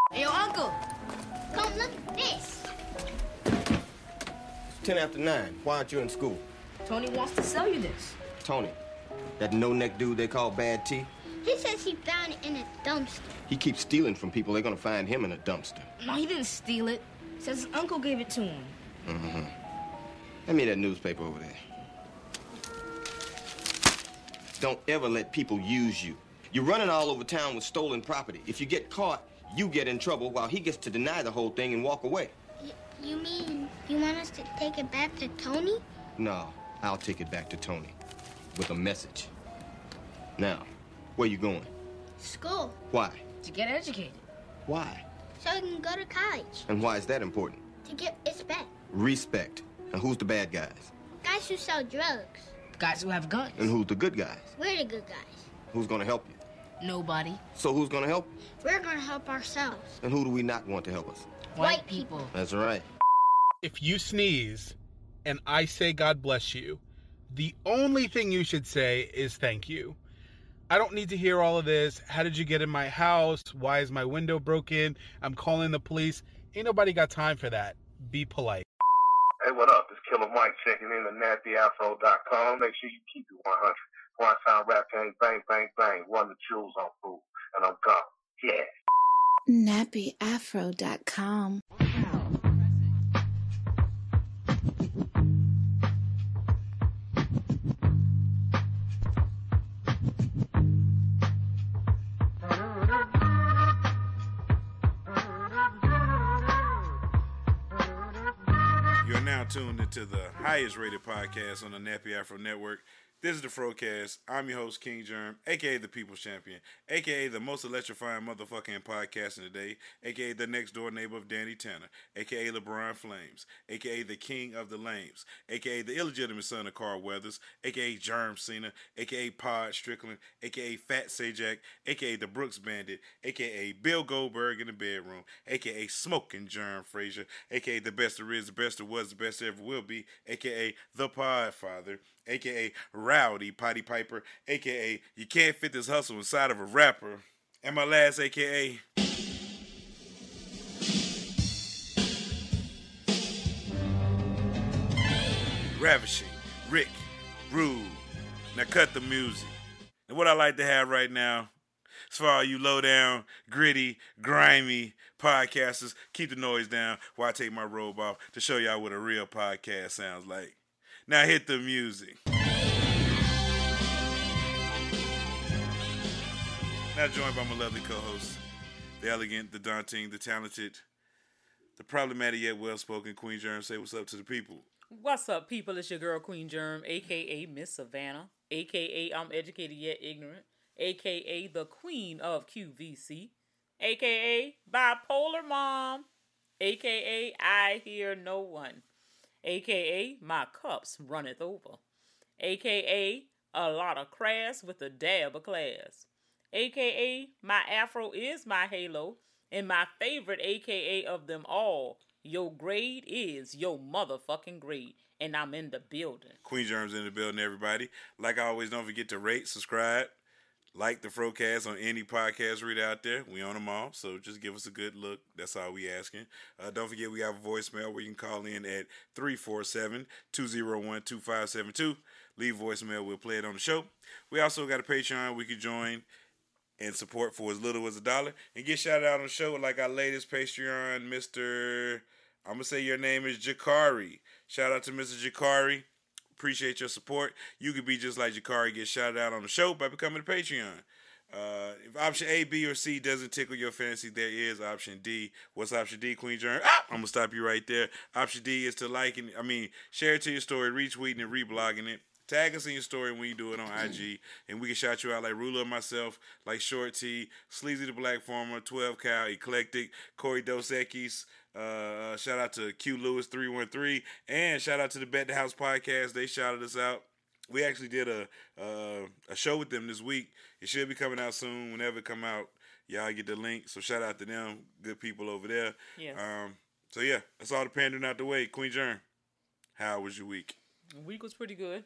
Hey, yo, Uncle. Come look at this. It's 10 after 9. Why aren't you in school? Tony wants to sell you this. Tony, that no-neck dude they call Bad T, He says he found it in a dumpster. he keeps stealing from people. They're gonna find him in a dumpster. No, he didn't steal it. Says his uncle gave it to him. Mm-hmm. Hand me that newspaper over there. Don't ever let people use you. You're running all over town with stolen property. If you get caught, you get in trouble while he gets to deny the whole thing and walk away. You mean you want us to take it back to Tony? No, I'll take it back to Tony with a message. Now, where you going? School. Why? To get educated. Why? So he can go to college. And why is that important? To get respect. Respect. And who's the bad guys? Guys who sell drugs. Guys who have guns. And who's the good guys? We're the good guys. Who's gonna help you? Nobody. So who's gonna help? We're gonna help ourselves. And who do we not want to help us? White people. That's right. If you sneeze and I say God bless you, the only thing you should say is thank you. I don't need to hear all of this. How did you get in my house? Why is my window broken? I'm calling the police. Ain't nobody got time for that. Be polite. Hey, what up? It's Killer Mike checking in at nappyafro.com. Make sure you keep it 100. One sound rap gang, bang, bang, bang. Run the jewels on food. And I'm gone. Yeah. nappyafro.com. You're now tuned into the highest rated podcast on the Nappy Afro Network. This is the Frocast. I'm your host, King Germ, a.k.a. the People's Champion, a.k.a. the most electrifying motherfucking podcast in the day, a.k.a. the next door neighbor of Danny Tanner, a.k.a. LeBron Flames, a.k.a. the King of the Lames, a.k.a. the illegitimate son of Carl Weathers, a.k.a. Germ Cena, a.k.a. Pod Strickland, a.k.a. Fat Sajak, a.k.a. the Brooks Bandit, a.k.a. Bill Goldberg in the bedroom, a.k.a. Smoking Germ Frazier, a.k.a. the best there is, the best there was, the best there ever will be, a.k.a. the Podfather, a.k.a. Rowdy Potty Piper, a.k.a. you can't fit this hustle inside of a rapper, and my last a.k.a. Ravishing, Rick, Rude. Now cut the music. And what I like to have right now, as for all you low down, gritty, grimy podcasters, keep the noise down while I take my robe off to show y'all what a real podcast sounds like. Now hit the music. Now joined by my lovely co-hosts, the elegant, the daunting, the talented, the problematic yet well-spoken Queen Germ. Say what's up to the people. What's up, people? It's your girl, Queen Germ, a.k.a. Miss Savannah, a.k.a. I'm educated yet ignorant, a.k.a. the Queen of QVC, a.k.a. Bipolar Mom, a.k.a. I hear no one, a.k.a. my cups runneth over, a.k.a. a lot of crass with a dab of class, a.k.a. my afro is my halo, and my favorite a.k.a. of them all, your grade is your motherfucking grade, and I'm in the building. Queen Germ's in the building, everybody. Like always, don't forget to rate, subscribe, like the Frocast on any podcast reader out there. We on them all, so just give us a good look. That's all we asking. Don't forget we have a voicemail where you can call in at 347-201-2572. Leave voicemail, we'll play it on the show. We also got a Patreon we can join and support for as little as $1 and get shouted out on the show like our latest Patreon, Mr. I'm going to say your name is Jakari. Shout out to Mr. Jakari. Appreciate your support. You could be just like Jakari, get shouted out on the show by becoming a Patreon. If option A, B, or C doesn't tickle your fantasy, there is option D. What's option D, Queen Germ? I'm going to stop you right there. Option D is to share it to your story, retweeting and reblogging it. Tag us in your story when you do it on IG, and we can shout you out like Ruler and myself, like Short T, Sleazy the Black Farmer, 12 Cal, Eclectic, Corey Dos Equis. Shout out to Q Lewis 313, and shout out to the Bet the House podcast. They shouted us out. We actually did a show with them this week. It should be coming out soon. Whenever it come out, y'all get the link. So shout out to them, good people over there. Yes. So yeah, that's all the pandering out the way. Queen Germ, how was your week? The week was pretty good.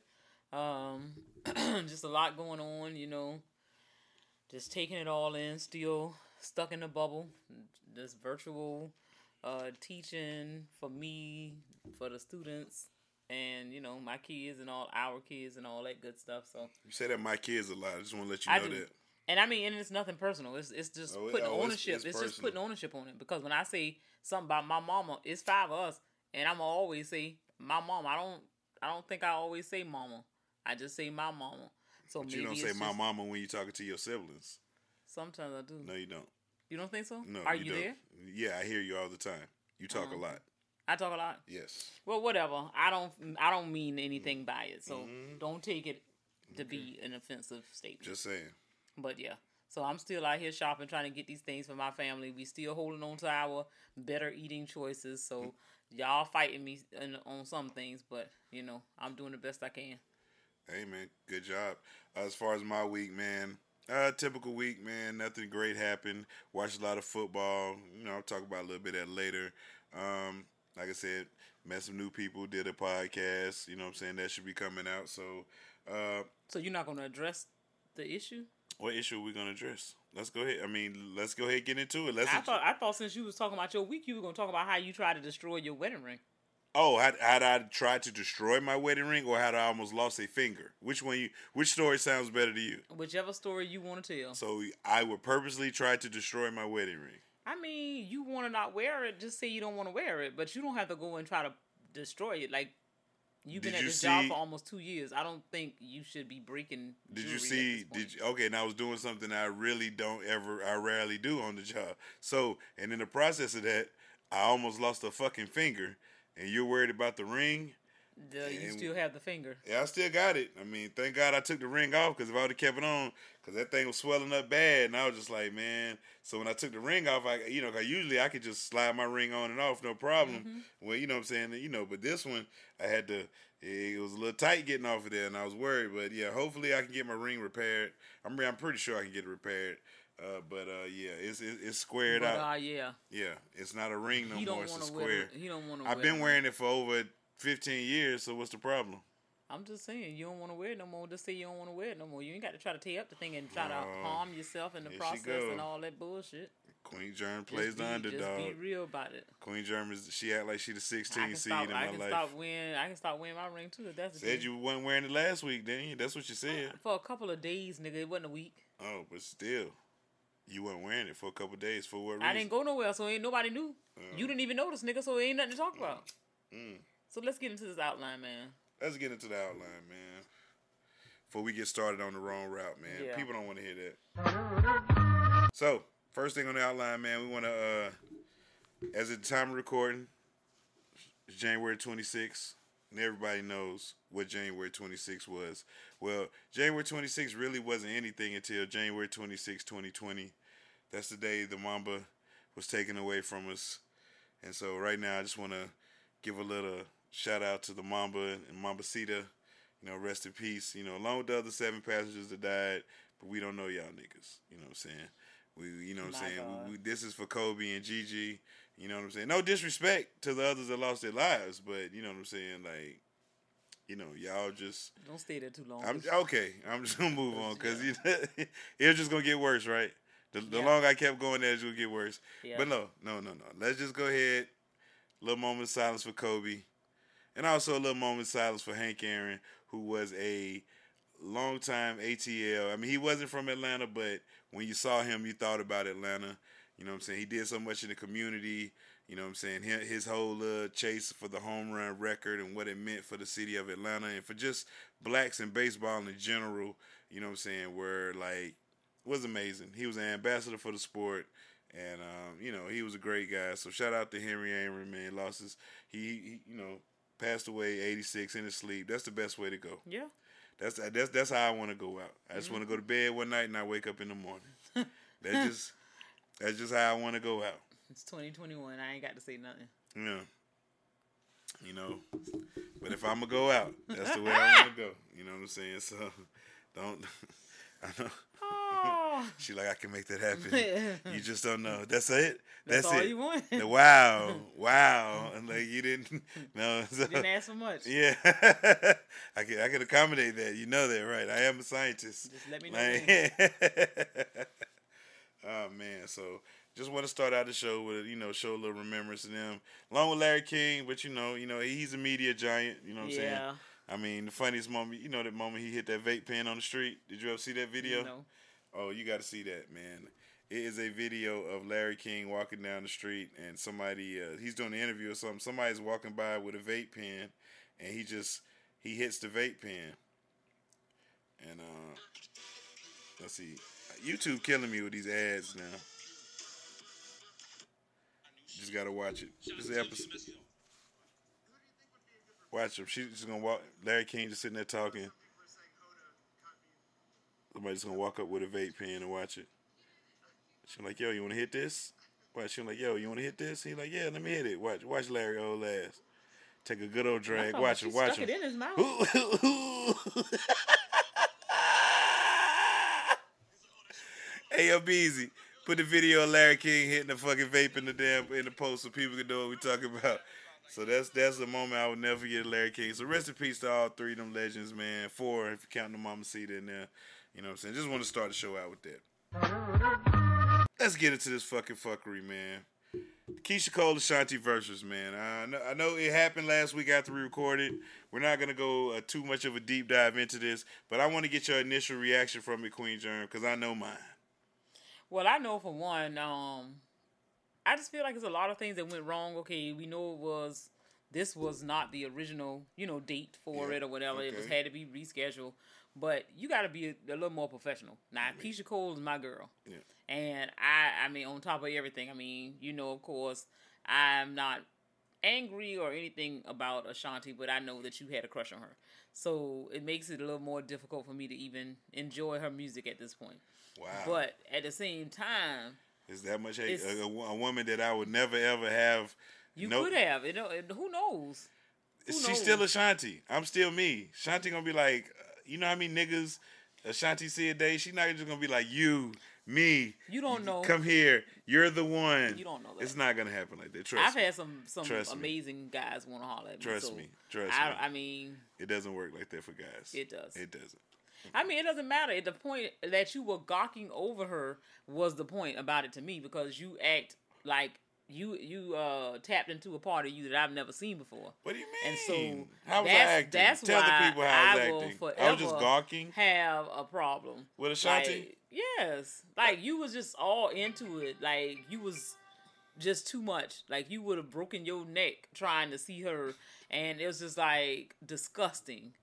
Just a lot going on, just taking it all in, still stuck in a bubble. This virtual teaching for me, for the students, and my kids and all our kids and all that good stuff. So you say that my kids a lot. I just want to let you know that. And I mean, and it's nothing personal. It's just putting ownership. It's just putting ownership on it. Because when I say something about my mama, it's 5 of us, and I'm gonna always say my mama. I don't think I always say mama. I just say my mama. So but maybe you don't say my mama when you're talking to your siblings. Sometimes I do. No, you don't. You don't think so? No. Are you you don't. there? Yeah, I hear you all the time. You talk a lot. I talk a lot. Yes. Well, whatever. I don't mean anything by it. So don't take it to be an offensive statement. Just saying. But yeah. So I'm still out here shopping, trying to get these things for my family. We still holding on to our better eating choices. So y'all fighting me on some things, but I'm doing the best I can. Hey man, good job. As far as my week, man, typical week, man. Nothing great happened. Watched a lot of football. I'll talk about a little bit of that later. Like I said, met some new people. Did a podcast. You know what I'm saying? That should be coming out. So. So you're not going to address the issue? What issue are we gonna address? Let's go ahead. Let's go ahead and get into it. I thought since you was talking about your week, you were gonna talk about how you tried to destroy your wedding ring. Oh, had I tried to destroy my wedding ring, or had I almost lost a finger? Which story sounds better to you? Whichever story you want to tell. So I would purposely try to destroy my wedding ring. I mean, you want to not wear it, just say you don't want to wear it, but you don't have to go and try to destroy it. Like, you've been at this job for almost 2 years. I don't think you should be breaking. Did you see? Okay, and I was doing something I rarely do on the job. So, and in the process of that, I almost lost a fucking finger. And you're worried about the ring? You still have the finger. Yeah, I still got it. I mean, thank God I took the ring off, because if I would have kept it on, because that thing was swelling up bad, and I was just like, man. So when I took the ring off, cause usually I could just slide my ring on and off, no problem. Mm-hmm. Well, you know what I'm saying? But this one, I had to, it was a little tight getting off of there, and I was worried. But yeah, hopefully I can get my ring repaired. I'm pretty sure I can get it repaired. Yeah, it's squared out. Yeah, it's not a ring no more. It's a square. He don't want to. I've been wearing it for over 15 years. So what's the problem? I'm just saying, you don't want to wear it no more. Just say you don't want to wear it no more. You ain't got to try to tear up the thing and try to harm yourself in the process and all that bullshit. Queen Germ plays the underdog. Just be real about it. Queen Germ she act like she the 16th seed in my life. I can stop wearing my ring too. If that's the said thing. You weren't wearing it last week, didn't you? That's what you said. For a couple of days, nigga. It wasn't a week. Oh, but still. You weren't wearing it for a couple of days. For what reason? I didn't go nowhere, so ain't nobody knew. You didn't even notice, nigga, so ain't nothing to talk about. So let's get into this outline, man. Let's get into the outline, man. Before we get started on the wrong route, man. Yeah. People don't want to hear that. So, first thing on the outline, man, we want to, as at the time of recording, it's January 26th, and everybody knows what January 26th was. Well, January 26th really wasn't anything until January 26, 2020. That's the day the Mamba was taken away from us. And so right now, I just want to give a little shout out to the Mamba and Mambacita. Rest in peace. Along with the other 7 passengers that died, but we don't know y'all niggas. You know what I'm saying? This is for Kobe and Gigi. You know what I'm saying? No disrespect to the others that lost their lives, but you know what I'm saying? Like, y'all just don't stay there too long. I'm just gonna move on because it was just gonna get worse, right? The longer I kept going there, it's gonna get worse. Yeah. But no. Let's just go ahead. A little moment of silence for Kobe, and also a little moment of silence for Hank Aaron, who was a longtime ATL. I mean, he wasn't from Atlanta, but when you saw him, you thought about Atlanta. You know what I'm saying? He did so much in the community. You know what I'm saying? His whole chase for the home run record and what it meant for the city of Atlanta and for just blacks and baseball in general, you know what I'm saying, was amazing. He was an ambassador for the sport, and, he was a great guy. So shout out to Henry Aaron, man. He passed away 86 in his sleep. That's the best way to go. Yeah. That's how I want to go out. I just want to go to bed one night and I wake up in the morning. That's just how I want to go out. It's 2021. I ain't got to say nothing. Yeah. But if I'm going to go out, that's the way I want to go. You know what I'm saying? So, don't. I know. Oh. She like, I can make that happen. You just don't know. That's it? That's all it. You want? Wow. And like, you didn't. No. So, you didn't ask for much. Yeah. I can accommodate that. You know that, right? I am a scientist. Just let me know. Oh man, so just want to start out the show with show a little remembrance to them, along with Larry King. But he's a media giant. You know what I'm saying? I mean, the funniest moment, that moment he hit that vape pen on the street. Did you ever see that video? No. Oh, you got to see that, man. It is a video of Larry King walking down the street, and somebody he's doing an interview or something. Somebody's walking by with a vape pen, and he hits the vape pen. And let's see. YouTube killing me with these ads now. Just gotta watch it. This is the episode. Watch him. She's just gonna walk. Larry King just sitting there talking. Somebody's gonna walk up with a vape pen and watch it. She's like, "Yo, you wanna hit this?" Watch. She's like, "Yo, you wanna hit this?" He's like, "Yeah, let me hit it." Watch Larry old ass. Take a good old drag. Watch him. Watch him. Stuck it in his mouth. Hey, yo, Beezy, put the video of Larry King hitting the fucking vape in the post so people can know what we talking about. So that's the moment I would never forget, Larry King. So rest in peace to all three of them legends, man. 4 if you count the Mama Cita in there. You know what I'm saying? Just want to start the show out with that. Let's get into this fucking fuckery, man. Keisha Cole Ashanti versus, man. I know it happened last week after we recorded. We're not going to go too much of a deep dive into this, but I want to get your initial reaction from it, Queen Germ, because I know mine. Well, I know for one, I just feel like there's a lot of things that went wrong. Okay, we know this was not the original, date for it or whatever. Okay. It had to be rescheduled. But you got to be a little more professional. Now, Keisha Cole is my girl. Yeah. And I mean, on top of everything, I mean, of course, I'm not angry or anything about Ashanti, but I know that you had a crush on her. So it makes it a little more difficult for me to even enjoy her music at this point. Wow. But at the same time, is that much hate? A woman that I would never ever have. You could have. Who knows? She's still Ashanti. I'm still me. Ashanti gonna be like, you know how many niggas Ashanti see a day? She's not just gonna be like, you, me. You don't know. Come here. You're the one. You don't know that. It's not gonna happen like that. Trust me. I've had some amazing guys want to holler at me. Trust me. I mean, it doesn't work like that for guys. It does. It doesn't. I mean, it doesn't matter. The point that you were gawking over her was the point about it to me, because you act like you tapped into a part of you that I've never seen before. What do you mean? And so how was I acting? That's Tell why the people how I was will acting. forever I was just gawking. Have a problem with Ashanti. Like, yes, like you was just all into it. Like you was just too much. Like you would have broken your neck trying to see her, and it was just like disgusting.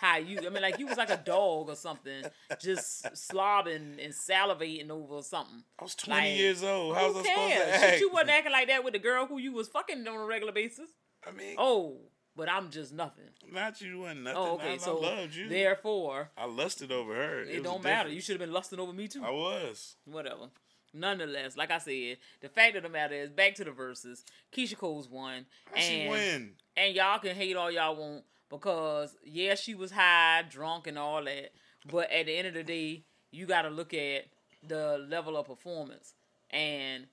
Like you was like a dog or something, just slobbing and salivating over something. I was 20 years old. How was I supposed to act? You wasn't acting like that with the girl who you was fucking on a regular basis. I mean, but I'm just nothing. Not you wasn't nothing. Oh, okay. I loved you. Therefore, I lusted over her. It don't matter. You should have been lusting over me too. I was. Whatever. Nonetheless, like I said, the fact of the matter is, back to the verses. Keisha Cole's won. She win. And y'all can hate all y'all want. Because, yeah, she was high, drunk, and all that. But at the end of the day, you got to look at the level of performance. And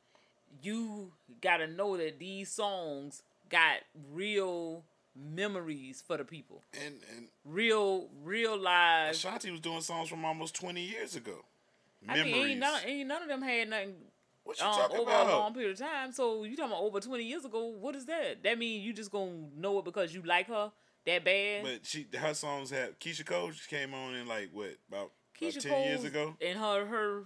you got to know that these songs got real memories for the people. And real live. Ashanti was doing songs from almost 20 years ago. Memories. I mean, ain't none of them had nothing what you talking over about? A long period of time. So, you talking about over 20 years ago, what is that? That mean you just going to know it because you like her? That bad? But her songs have Keisha Cole. She came on in like what about 10 Cole's years ago? And her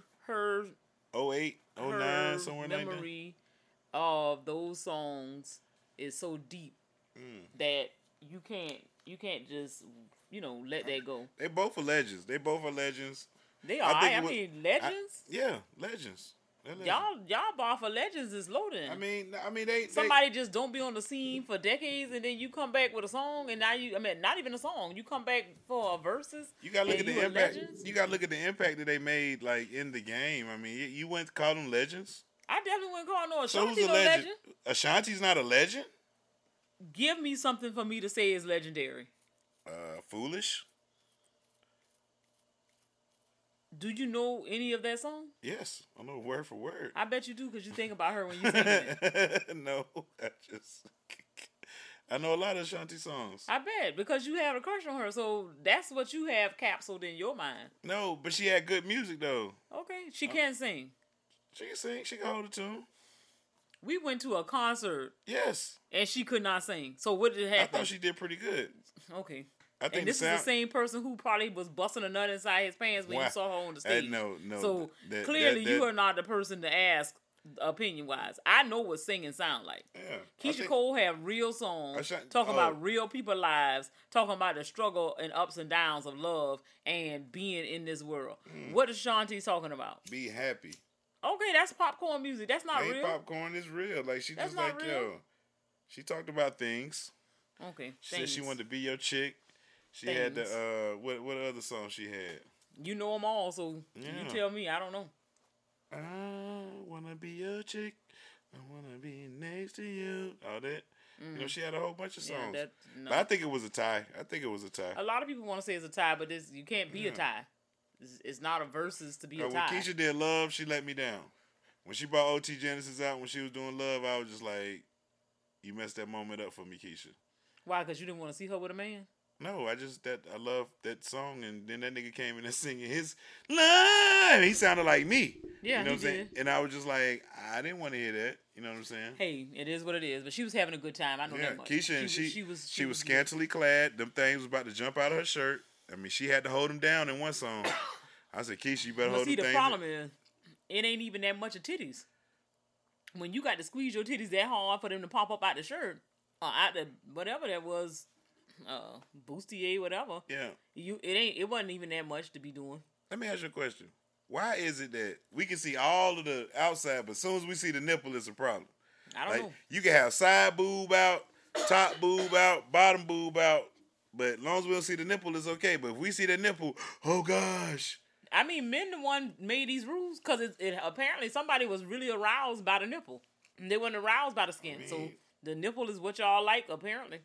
08, 09, somewhere in there. Memory of those songs is so deep that you can't just let that go. They both are legends. They are. I mean, legends. Legends. Y'all bar for legends is loading. I mean, they somebody just don't be on the scene for decades, and then you come back with a song, and now not even a song. You come back for a verses. You gotta look at the impact. You gotta look at the impact that they made, like in the game. I mean, you went to call them legends. I definitely wouldn't call no So Ashanti who's a legend? Ashanti's not a legend. Give me something for me to say is legendary. Foolish. Do you know any of that song? Yes, I know word for word. I bet you do, because you think about her when you sing it. No, I know a lot of Ashanti songs. I bet, because you have a crush on her, so that's what you have capsuled in your mind. No, but she had good music though. Okay, she can sing. She can sing. She can hold a tune. We went to a concert Yes. and she could not sing. So what did I happen? thought she did pretty good. Okay. I think And this is the same person who probably was busting a nut inside his pants when you saw her on the stage. No. So clearly you are not the person to ask opinion wise. I know what singing sound like. Yeah. Keisha Cole have real songs talking about real people's lives, talking about the struggle and ups and downs of love and being in this world. What is Shanti talking about? Be happy. Okay, that's popcorn music. That's not real. Popcorn is real. Like she That's just not like, real. yo. She talked about things. Okay. She said she wanted to be your chick. She had the what other song she had? You know them all, so you tell me. I don't know. I wanna be your chick. I wanna be next to you. All that. You know, she had a whole bunch of songs. No. But I think it was a tie. A lot of people want to say it's a tie, but you can't be a tie. It's not a versus to be a tie. When Keisha did Love, she let me down. When she brought OT Genesis out, when she was doing Love, I was just like, you messed that moment up for me, Keisha. Why? Because you didn't want to see her with a man? No, I love that song, and then that nigga came in and singing his Love. He sounded like me. Yeah, you know what I'm saying? did. And I was just like, I didn't want to hear that. You know what I'm saying? Hey, it is what it is. But she was having a good time. I know that much. Keisha, and she was scantily clad. Them things was about to jump out of her shirt. I mean, she had to hold him down in one song. I said, Keisha, you better hold them things. See, the problem is, it ain't even that much of titties. When you got to squeeze your titties that hard for them to pop up out the shirt, or out the whatever that was, bustier, whatever. Yeah. It wasn't even that much to be doing. Let me ask you a question. Why is it that we can see all of the outside, but as soon as we see the nipple, it's a problem? I don't know. You can have side boob out, top boob out, bottom boob out, but as long as we don't see the nipple, it's okay. But if we see the nipple, oh gosh. I mean, men the one made these rules because it apparently somebody was really aroused by the nipple. They weren't aroused by the skin. So the nipple is what y'all like, apparently.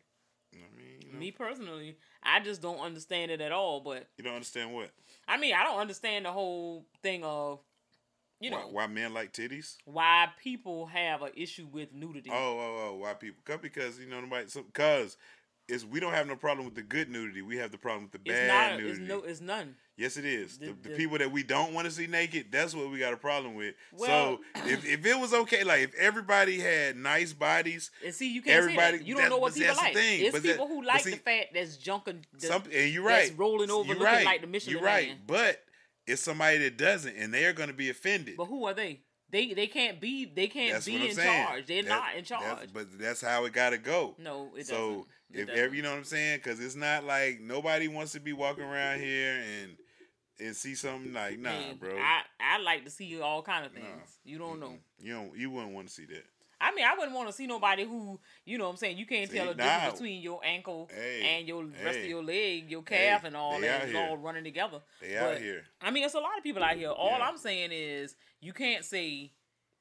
Me personally, I just don't understand it at all. But you don't understand what? I mean, I don't understand the whole thing of, you know, why men like titties. Why people have an issue with nudity. Why people? Because you know, because we don't have no problem with the good nudity. We have the problem with the bad nudity. It's none. Yes, it is. The people that we don't want to see naked, that's what we got a problem with. Well, so if it was okay, like if everybody had nice bodies, and see, you can't say that. You don't know what people like. It's people who like the fat that's junking. And you're right. That's rolling over, looking like the Michelin You're right, Man. but it's somebody that doesn't, and they are going to be offended. But who are they? They can't be in charge. They're not in charge. But that's how it got to go. No, it doesn't. So you know what I'm saying? Because it's not like nobody wants to be walking around here and see something like, nah, man, bro. I like to see all kind of things. Nah. You don't know. You wouldn't want to see that. I mean, I wouldn't want to see nobody who, you know what I'm saying, you can't tell the difference between your ankle and your rest of your leg, your calf and all that. It's all running together. They out here. I mean, it's a lot of people out here. All I'm saying is you can't say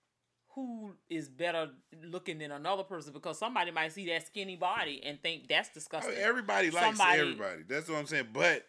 who is better looking than another person because somebody might see that skinny body and think that's disgusting. Everybody likes everybody. That's what I'm saying. But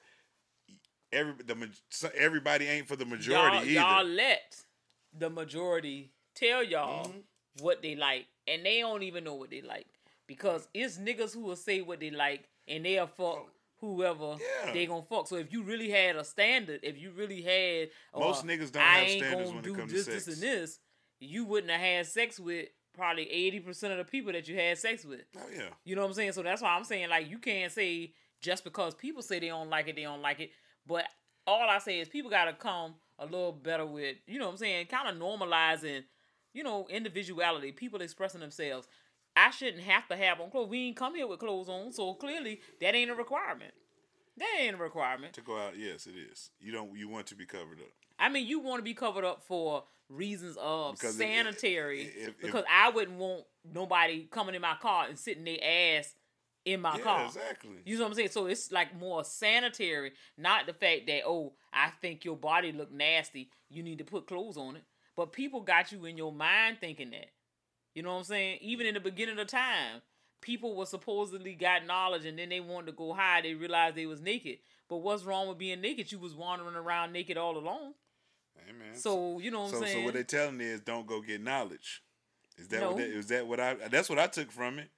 everybody ain't for the majority either. Y'all let the majority tell y'all what they like, and they don't even know what they like because it's niggas who will say what they like, and they'll fuck whoever they gonna fuck. So if you really had a standard, if you really had most niggas don't have standards when it comes to sex. This and this, you wouldn't have had sex with probably 80% of the people that you had sex with. Oh yeah, you know what I'm saying. So that's why I'm saying like you can't say just because people say they don't like it, they don't like it. But all I say is people got to come a little better with, you know what I'm saying, kind of normalizing, you know, individuality, people expressing themselves. I shouldn't have to have on clothes. We ain't come here with clothes on, so clearly that ain't a requirement. That ain't a requirement. To go out, yes, it is. You want to be covered up. I mean, you want to be covered up for reasons of sanitary, because I wouldn't want nobody coming in my car and sitting their ass in my car. Exactly. You know what I'm saying? So it's like more sanitary, not the fact that, I think your body look nasty, you need to put clothes on it. But people got you in your mind thinking that. You know what I'm saying? Even in the beginning of time, people were supposedly got knowledge and then they wanted to go high, they realized they was naked. But what's wrong with being naked? You was wandering around naked all along. Amen. So, you know what I'm saying? So what they telling is don't go get knowledge. Is that what I that's what I took from it.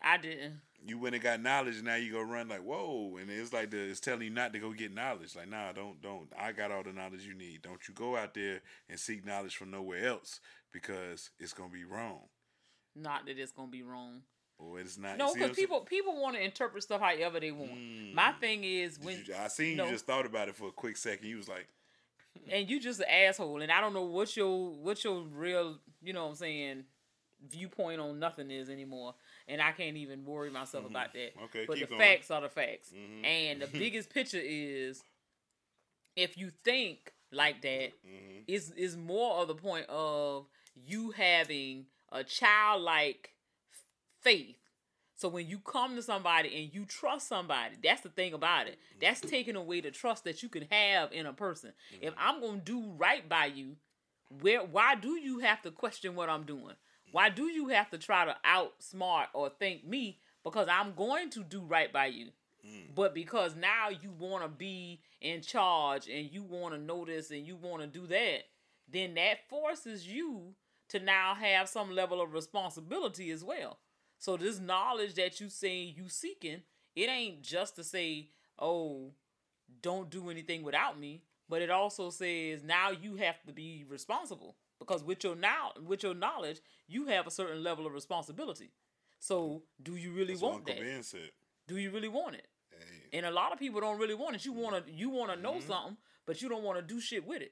I didn't. You went and got knowledge, and now you go run like, whoa, and it's like it's telling you not to go get knowledge. Like, nah, don't. I got all the knowledge you need. Don't you go out there and seek knowledge from nowhere else because it's gonna be wrong. Not that it's gonna be wrong. Or it's not. No, because people want to interpret stuff however they want. My thing is I seen you just thought about it for a quick second. You was like, and you just an asshole, and I don't know what your real, you know what I'm saying, viewpoint on nothing is anymore, and I can't even worry myself about that. Okay, but keep the going. facts are the facts, and the biggest picture is if you think like that, is more of the point of you having a childlike faith. So when you come to somebody and you trust somebody, that's the thing about it. That's taking away the trust that you can have in a person. If I'm gonna do right by you, why do you have to question what I'm doing? Why do you have to try to outsmart or think me? Because I'm going to do right by you. But because now you want to be in charge and you want to know this and you want to do that, then that forces you to now have some level of responsibility as well. So this knowledge that you saying you seeking, it ain't just to say, oh, don't do anything without me, but it also says now you have to be responsible because with your knowledge, you have a certain level of responsibility. So do you really want that? Do you really want it? Hey. And a lot of people don't really want it. You wanna know something, but you don't want to do shit with it.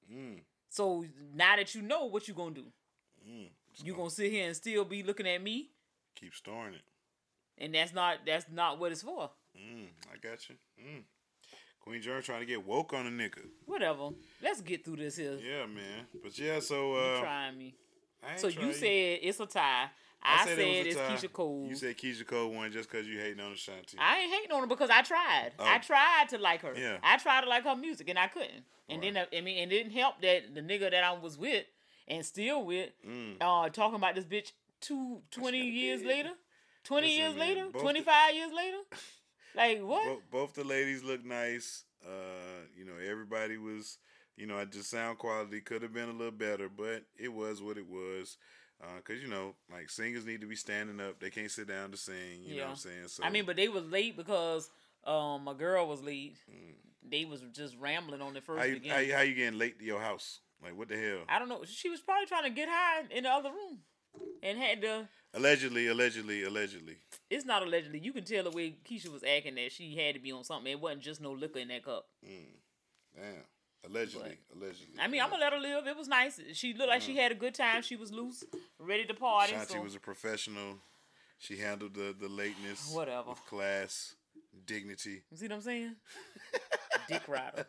So now that you know, what you gonna do? You gonna sit here and still be looking at me? Keep storing it. And that's not what it's for. I got you. Queen Germ trying to get woke on a nigga. Whatever. Let's get through this here. Yeah, man. But yeah, so you trying me. So you said it's a tie. I said it's Keisha Cole. You said Keisha Cole won just because you hating on Ashanti. I ain't hating on her because I tried. Oh. I tried to like her. Yeah. I tried to like her music and I couldn't. And then it didn't help that the nigga that I was with and still with talking about this bitch 20 years later. 20 years later? 25 years later? Like, what? Both the ladies look nice. Everybody was, just sound quality could have been a little better, but it was what it was. Because, like, singers need to be standing up. They can't sit down to sing, you know what I'm saying? So but they was late because my girl was late. They was just rambling on the first beginning. How you getting late to your house? Like, what the hell? I don't know. She was probably trying to get high in the other room. And had to... Allegedly. It's not allegedly. You can tell the way Keisha was acting that she had to be on something. It wasn't just no liquor in that cup. Damn. Allegedly. I mean, I'm going to let her live. It was nice. She looked like she had a good time. She was loose, ready to party. Shanti was a professional. She handled the lateness. Whatever. With class, dignity. You see what I'm saying? Dick rider.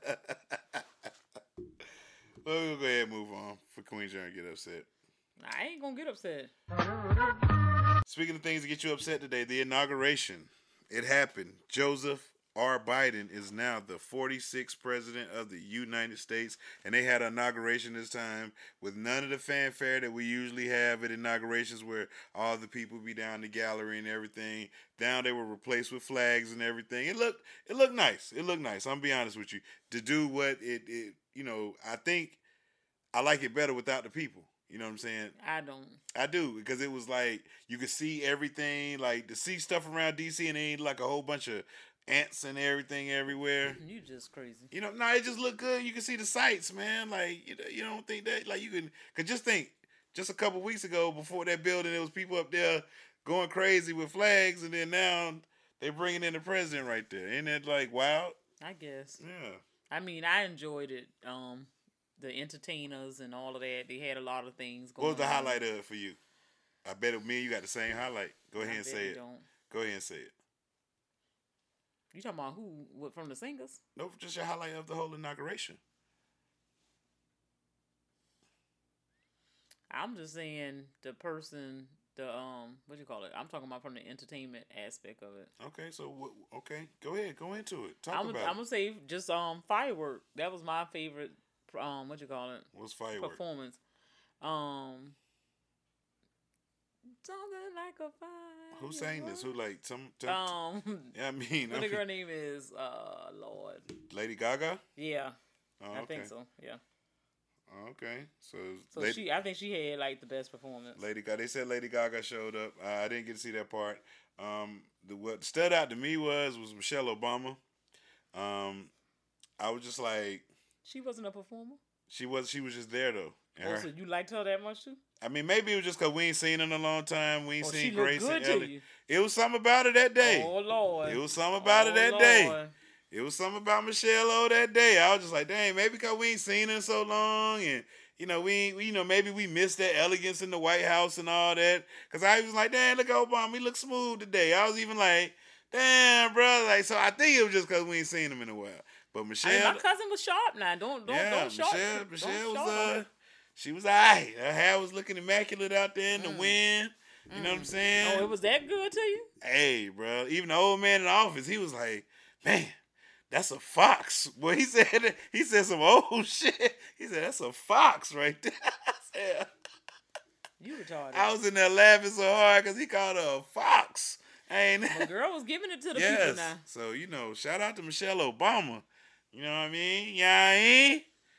Well, we'll go ahead and move on for Queen Germ to get upset. I ain't gonna get upset. Speaking of things that get you upset today, the inauguration. It happened. Joseph R. Biden is now the 46th president of the United States, and they had an inauguration this time with none of the fanfare that we usually have at inaugurations where all the people be down the gallery and everything. Down they were replaced with flags and everything. It looked nice. It looked nice. I'm gonna be honest with you. To do what it I think I like it better without the people. You know what I'm saying? I don't. I do, because it was like you could see everything, like to see stuff around DC and ain't like a whole bunch of ants and everything everywhere. You just crazy. It just looked good. You can see the sights, man. Like you don't think that, like, you can, cause just think, just a couple weeks ago before that building, there was people up there going crazy with flags, and then now they bringing in the president right there. Ain't that like wild? I guess. Yeah. I mean, I enjoyed it. The entertainers and all of that. They had a lot of things going on. What was the highlight of it for you? I bet me and you got the same highlight. Go ahead and say it. Don't. Go ahead and say it. You talking about who? What, from the singers? No, just your highlight of the whole inauguration. I'm just saying the person, what you call it? I'm talking about from the entertainment aspect of it. Okay, so okay, go ahead, go into it. I'm gonna say just firework. That was my favorite. What you call it? What's firework? Performance. Something like a fire. Who sang this? Who like some? Yeah, I mean, what the girl name is? Lord. Lady Gaga. Yeah, Oh, I think so. Yeah. Okay, so I think she had like the best performance. Lady Gaga. They said Lady Gaga showed up. I didn't get to see that part. What stood out to me was Michelle Obama. I was just like, she wasn't a performer. She was just there though. So you liked her that much too? I mean, maybe it was just because we ain't seen her in a long time. We ain't seen she Grace looked and good Ellie. to you. It was something about her that day. Oh Lord! It was something about her that day. It was something about Michelle O that day. I was just like, dang, maybe because we ain't seen her in so long, and maybe we missed that elegance in the White House and all that. Because I was like, damn, look at Obama, he looks smooth today. I was even like, damn, bro. Like, so I think it was just because we ain't seen him in a while. But Michelle, my cousin was sharp now. Don't sharp. Michelle was she was alright. Her hair was looking immaculate out there in the wind. You know what I'm saying? Oh, it was that good to you? Hey, bro. Even the old man in the office, he was like, man, that's a fox. Boy, he said some old shit. He said, that's a fox right there. I said, you retarded. I was in there laughing so hard because he called her a fox. The girl was giving it to the people now. So, shout out to Michelle Obama. You know what I mean? Yeah,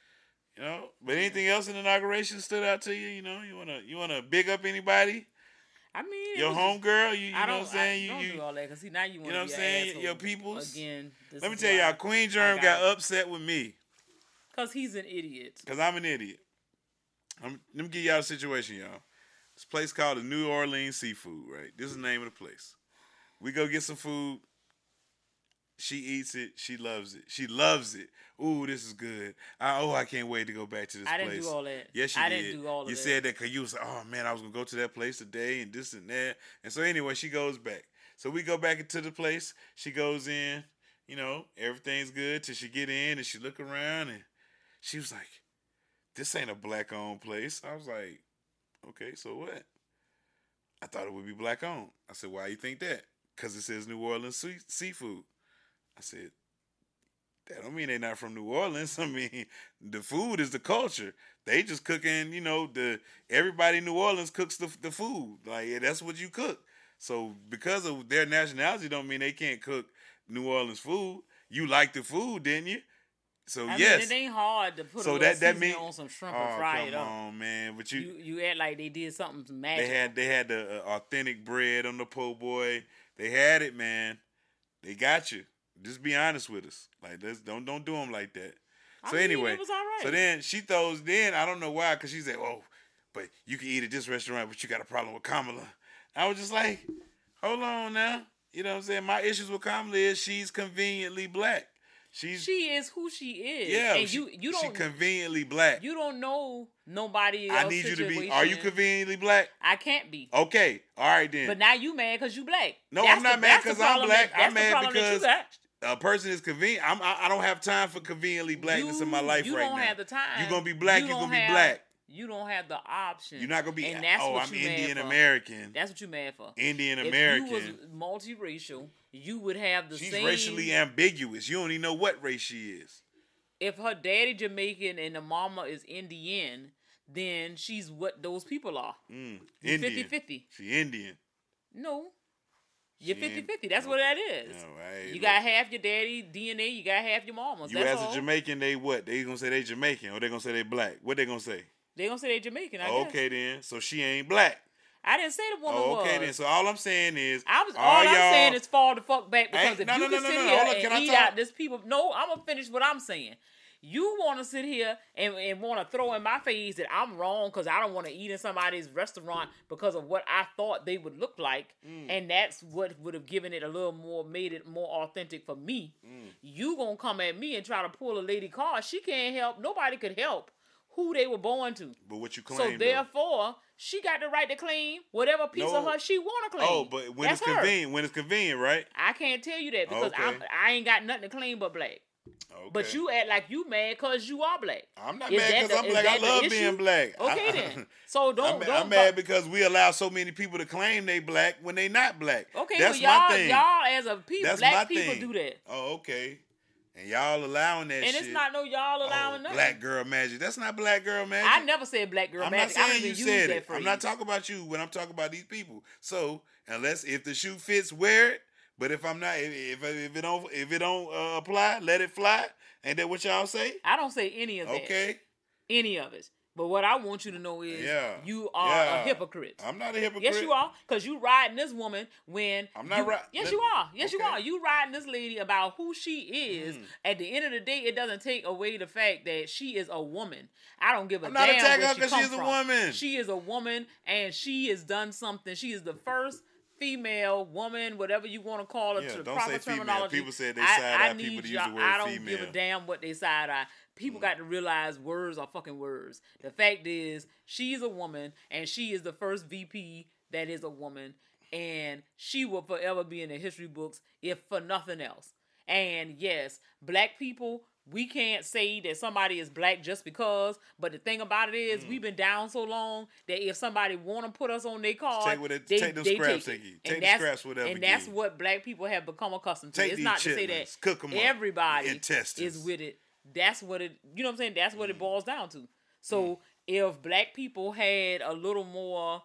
but anything else in the inauguration stood out to you? You wanna big up anybody? I mean, your homegirl. You know what I'm saying? Don't do all that because now you want to. You know what I'm saying? Your peoples. Again, let me tell y'all, Queen Germ got upset with me because he's an idiot. Because I'm an idiot. Let me give y'all a situation, y'all. This place called the New Orleans Seafood, right? This is the name of the place. We go get some food. She eats it. She loves it. She loves it. Ooh, this is good. I can't wait to go back to this place. I didn't do all that. Yes, you did. I didn't do all of that. You said that because you was like, oh, man, I was going to go to that place today and this and that. And so anyway, she goes back. So we go back into the place. She goes in. Everything's good till she get in and she look around and she was like, this ain't a black-owned place. I was like, okay, so what? I thought it would be black-owned. I said, why you think that? Because it says New Orleans Seafood. I said, that don't mean they're not from New Orleans. I mean, the food is the culture. They just cooking, everybody in New Orleans cooks the food. Like, that's what you cook. So because of their nationality don't mean they can't cook New Orleans food. You like the food, didn't you? So I yes. mean, it ain't hard to put so a that mean on some shrimp and fry it up. Come on, man. But you act like they did something magic. They had the authentic bread on the po' boy. They had it, man. They got you. Just be honest with us. Like, don't do them like that. So anyway, it was all right. So then she throws. Then I don't know why, because she said, "Oh, but you can eat at this restaurant, but you got a problem with Kamala." I was just like, "Hold on now." You know what I'm saying? My issues with Kamala is she's conveniently black. She is who she is. Yeah, and you don't. She conveniently black. You don't know nobody else. I need situation. you to be. Are you conveniently black? I can't be. Okay, all right then. But now you mad because you black. No, I'm not mad because I'm black. I'm mad because a person is convenient. I don't have time for conveniently blackness in my life right now. You don't have the time. You're gonna be black. You're gonna be black. You don't have the option. You're not gonna be. And that's what I'm you Indian mad for. American. That's what you mad for. Indian American. If you was multiracial, you would have the She's same. She's racially ambiguous. You don't even know what race she is. If her daddy Jamaican and the mama is Indian, then she's what those people are. Indian. 50-50. She Indian. No. You're 50-50. That's what that is. Right, you got half your daddy DNA. You got half your mama's. You That's as all. a Jamaican, they what? They gonna say they Jamaican or they gonna say they black? What they gonna say? They gonna say they Jamaican. I guess. Okay then. So she ain't black. I didn't say the woman was. Okay then. So all I'm saying is, all I'm saying is fall the fuck back because if you can sit here and eat out this people. No, I'm gonna finish what I'm saying. You want to sit here and want to throw in my face that I'm wrong because I don't want to eat in somebody's restaurant because of what I thought they would look like. And that's what would have given it a little more, made it more authentic for me. You going to come at me and try to pull a lady card. She can't help. Nobody could help who they were born to. But what you claim, so therefore, she got the right to claim whatever piece of her she want to claim. Oh, but when it's convenient, right? I can't tell you that because I ain't got nothing to claim but black. Okay. But you act like you mad because you are black. I'm not mad because I'm black. I love being black. Okay then. So I'm mad because we allow so many people to claim they black when they not black. Okay, that's well, my thing. Y'all as a people, that's black people do that. Oh, okay. And y'all allowing that shit. And it's not no y'all allowing nothing. Black girl magic. That's not black girl magic. I never said black girl magic. I'm not saying you said it. I'm not talking about you when I'm talking about these people. So if the shoe fits, wear it. But if I'm not, if it don't apply, let it fly. Ain't that what y'all say? I don't say any of that. Okay. any of it. But what I want you to know is you are a hypocrite. I'm not a hypocrite. Yes, you are. Because you riding this woman when... I'm not riding... Yes, you are. Yes, you are. You riding this lady about who she is. At the end of the day, it doesn't take away the fact that she is a woman. I don't give a damn where she comes from. I'm not attacking her because she's a woman. She is a woman, and she has done something. She is the first female, woman, whatever you want to call it, to the proper terminology. People said they side-eye people to use the word female. I don't give a damn what they side-eye. People got to realize words are fucking words. The fact is, she's a woman, and she is the first VP that is a woman, and she will forever be in the history books, if for nothing else. And yes, black people, we can't say that somebody is black just because, but the thing about it is, we've been down so long that if somebody want to put us on their card, take them scraps, take the scraps, whatever. And that's what black people have become accustomed to. It's not to say that everybody is with it. That's what it, you know what I'm saying? That's what it boils down to. So if black people had a little more,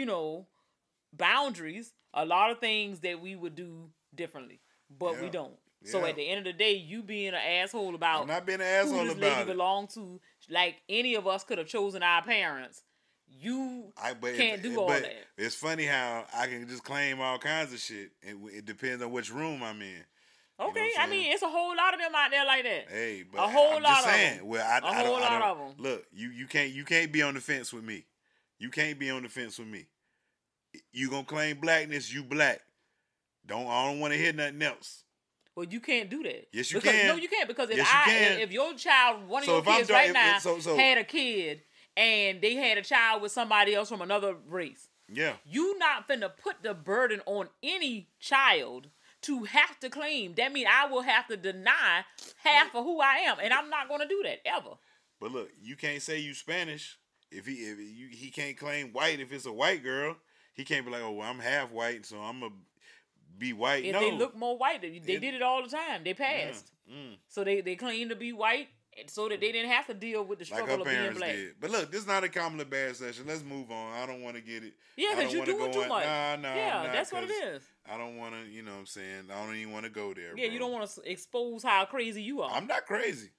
boundaries, a lot of things that we would do differently, but we don't. Yeah. So at the end of the day, you being an asshole about I'm not being an asshole who this about lady belong to, like any of us could have chosen our parents. You can't do all that. It's funny how I can just claim all kinds of shit, and it depends on which room I'm in. Okay, I mean, it's a whole lot of them out there like that. Hey, but a whole I'm lot just saying, of them. Well, a whole lot of them. Look, you can't be on the fence with me. You can't be on the fence with me. You gonna claim blackness? You black. I don't want to hear nothing else. Well, you can't do that. Yes, you can. No, you can't, because if your child, one of your kids right now, had a kid and they had a child with somebody else from another race, you not finna put the burden on any child to have to claim. That means I will have to deny half of who I am, and I'm not going to do that ever. But look, you can't say you Spanish if he can't claim white if it's a white girl. He can't be like, oh, well, I'm half white, so I'm gonna be white. If they look more white, they did it all the time. They passed, so they claimed to be white, so that they didn't have to deal with the struggle of being black. Did. But look, this is not a Kamala Barrett session. Let's move on. I don't want to get it. Yeah, because you're doing too much. No, yeah, that's what it is. I don't want to, you know what I'm saying? I don't even want to go there. Yeah, bro. You don't want to expose how crazy you are. I'm not crazy.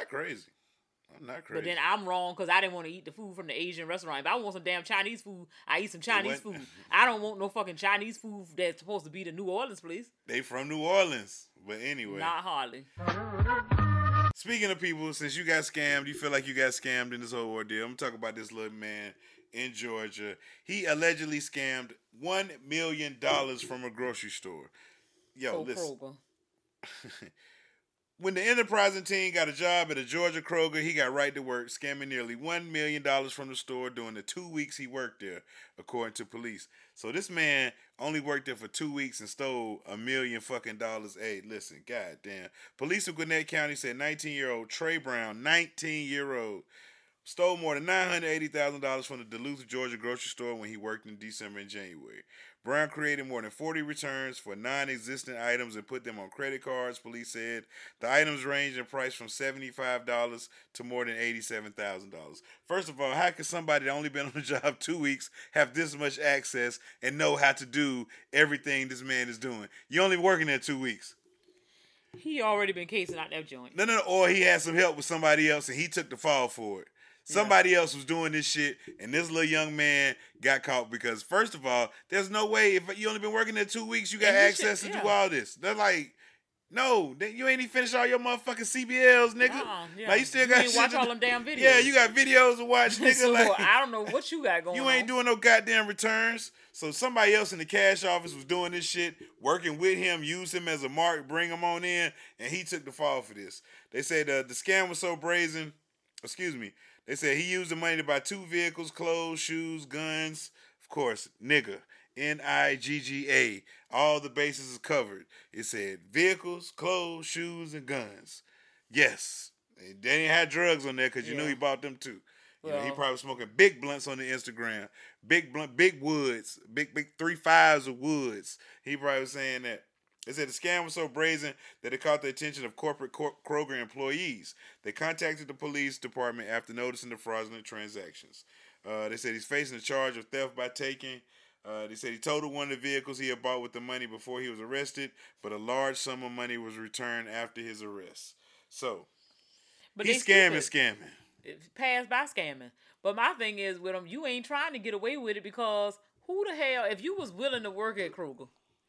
But then I'm wrong because I didn't want to eat the food from the Asian restaurant. If I want some damn Chinese food, I eat some Chinese food. I don't want no fucking Chinese food that's supposed to be the New Orleans place. They from New Orleans. But anyway. Not hardly. Speaking of people, since you got scammed, you feel like you got scammed in this whole ordeal. I'm going to talk about this little man in Georgia. He allegedly scammed $1 million from a grocery store. Yo, listen. When the enterprising team got a job at a Georgia Kroger, he got right to work, scamming nearly $1 million from the store during the 2 weeks he worked there, according to police. So this man only worked there for 2 weeks and stole $1 million fucking dollars. Hey, listen, goddamn. Police in Gwinnett County said 19-year-old Trey Brown, 19-year-old, stole more than $980,000 from the Duluth, Georgia grocery store when he worked in December and January. Brown created more than 40 returns for non-existent items and put them on credit cards, police said. The items range in price from $75 to more than $87,000. First of all, how can somebody that only been on the job 2 weeks have this much access and know how to do everything this man is doing? You only working there 2 weeks. He already been casing out that joint. No. Or he had some help with somebody else and he took the fall for it. Somebody else was doing this shit, and this little young man got caught because, first of all, there's no way if you only been working there 2 weeks, you got access to do all this. They're like, no, you ain't even finished all your motherfucking CBLs, nigga. Like you still got shit. Watch all them damn videos. Yeah, you got videos to watch, nigga. So, like I don't know what you got going on. You ain't doing no goddamn returns. So somebody else in the cash office was doing this shit, working with him, used him as a mark, bring him on in, and he took the fall for this. They said the scam was so brazen. They said he used the money to buy 2 vehicles, clothes, shoes, guns. Of course, nigga. Nigga. All the bases is covered. It said vehicles, clothes, shoes, and guns. Yes. They didn't have drugs on there because you knew he bought them too. You know, he probably was smoking big blunts on the Instagram. Big woods. Big 3.5s of woods. He probably was saying that. They said the scam was so brazen that it caught the attention of corporate Kroger employees. They contacted the police department after noticing the fraudulent transactions. They said he's facing a charge of theft by taking. They said he totaled one of the vehicles he had bought with the money before he was arrested, but a large sum of money was returned after his arrest. So, he's scamming. pass by scamming. But my thing is with them, you ain't trying to get away with it because who the hell, if you was willing to work at Kroger,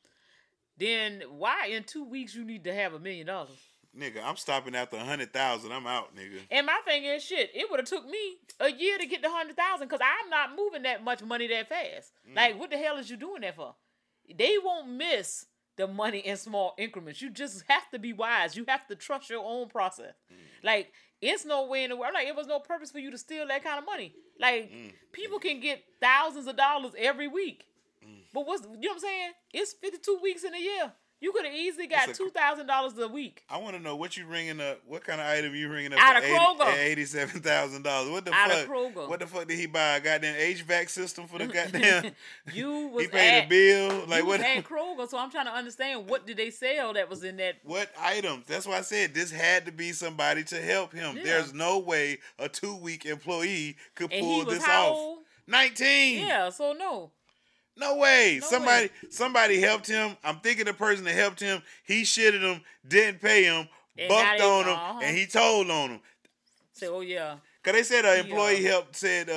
then why in 2 weeks you need to have $1 million? Nigga, I'm stopping after 100,000. I'm out, nigga. And my thing is, shit, it would have took me a year to get the 100,000 because I'm not moving that much money that fast. Like, what the hell is you doing that for? They won't miss the money in small increments. You just have to be wise. You have to trust your own process. Like, it's no way in the world. Like, it was no purpose for you to steal that kind of money. Like, people can get thousands of dollars every week. But you know what I'm saying? It's 52 weeks in a year. You could have easily got $2,000 a week. I want to know what you ringing up. What kind of item you ringing up out of for Kroger? $87,000? What the out fuck? Of Kroger. What the fuck did he buy? A goddamn HVAC system for the goddamn? He paid a bill. Like what? At Kroger, so I'm trying to understand what did they sell that was in that. What items? That's why I said this had to be somebody to help him. Yeah. There's no way a 2-week employee could And pull he was this how off. old? 19. Yeah, so no. No way. No Somebody helped him. I'm thinking the person that helped him, he shitted him, didn't pay him, And bumped now on him, and he told on him. Say, oh yeah. Cause they said an employee helped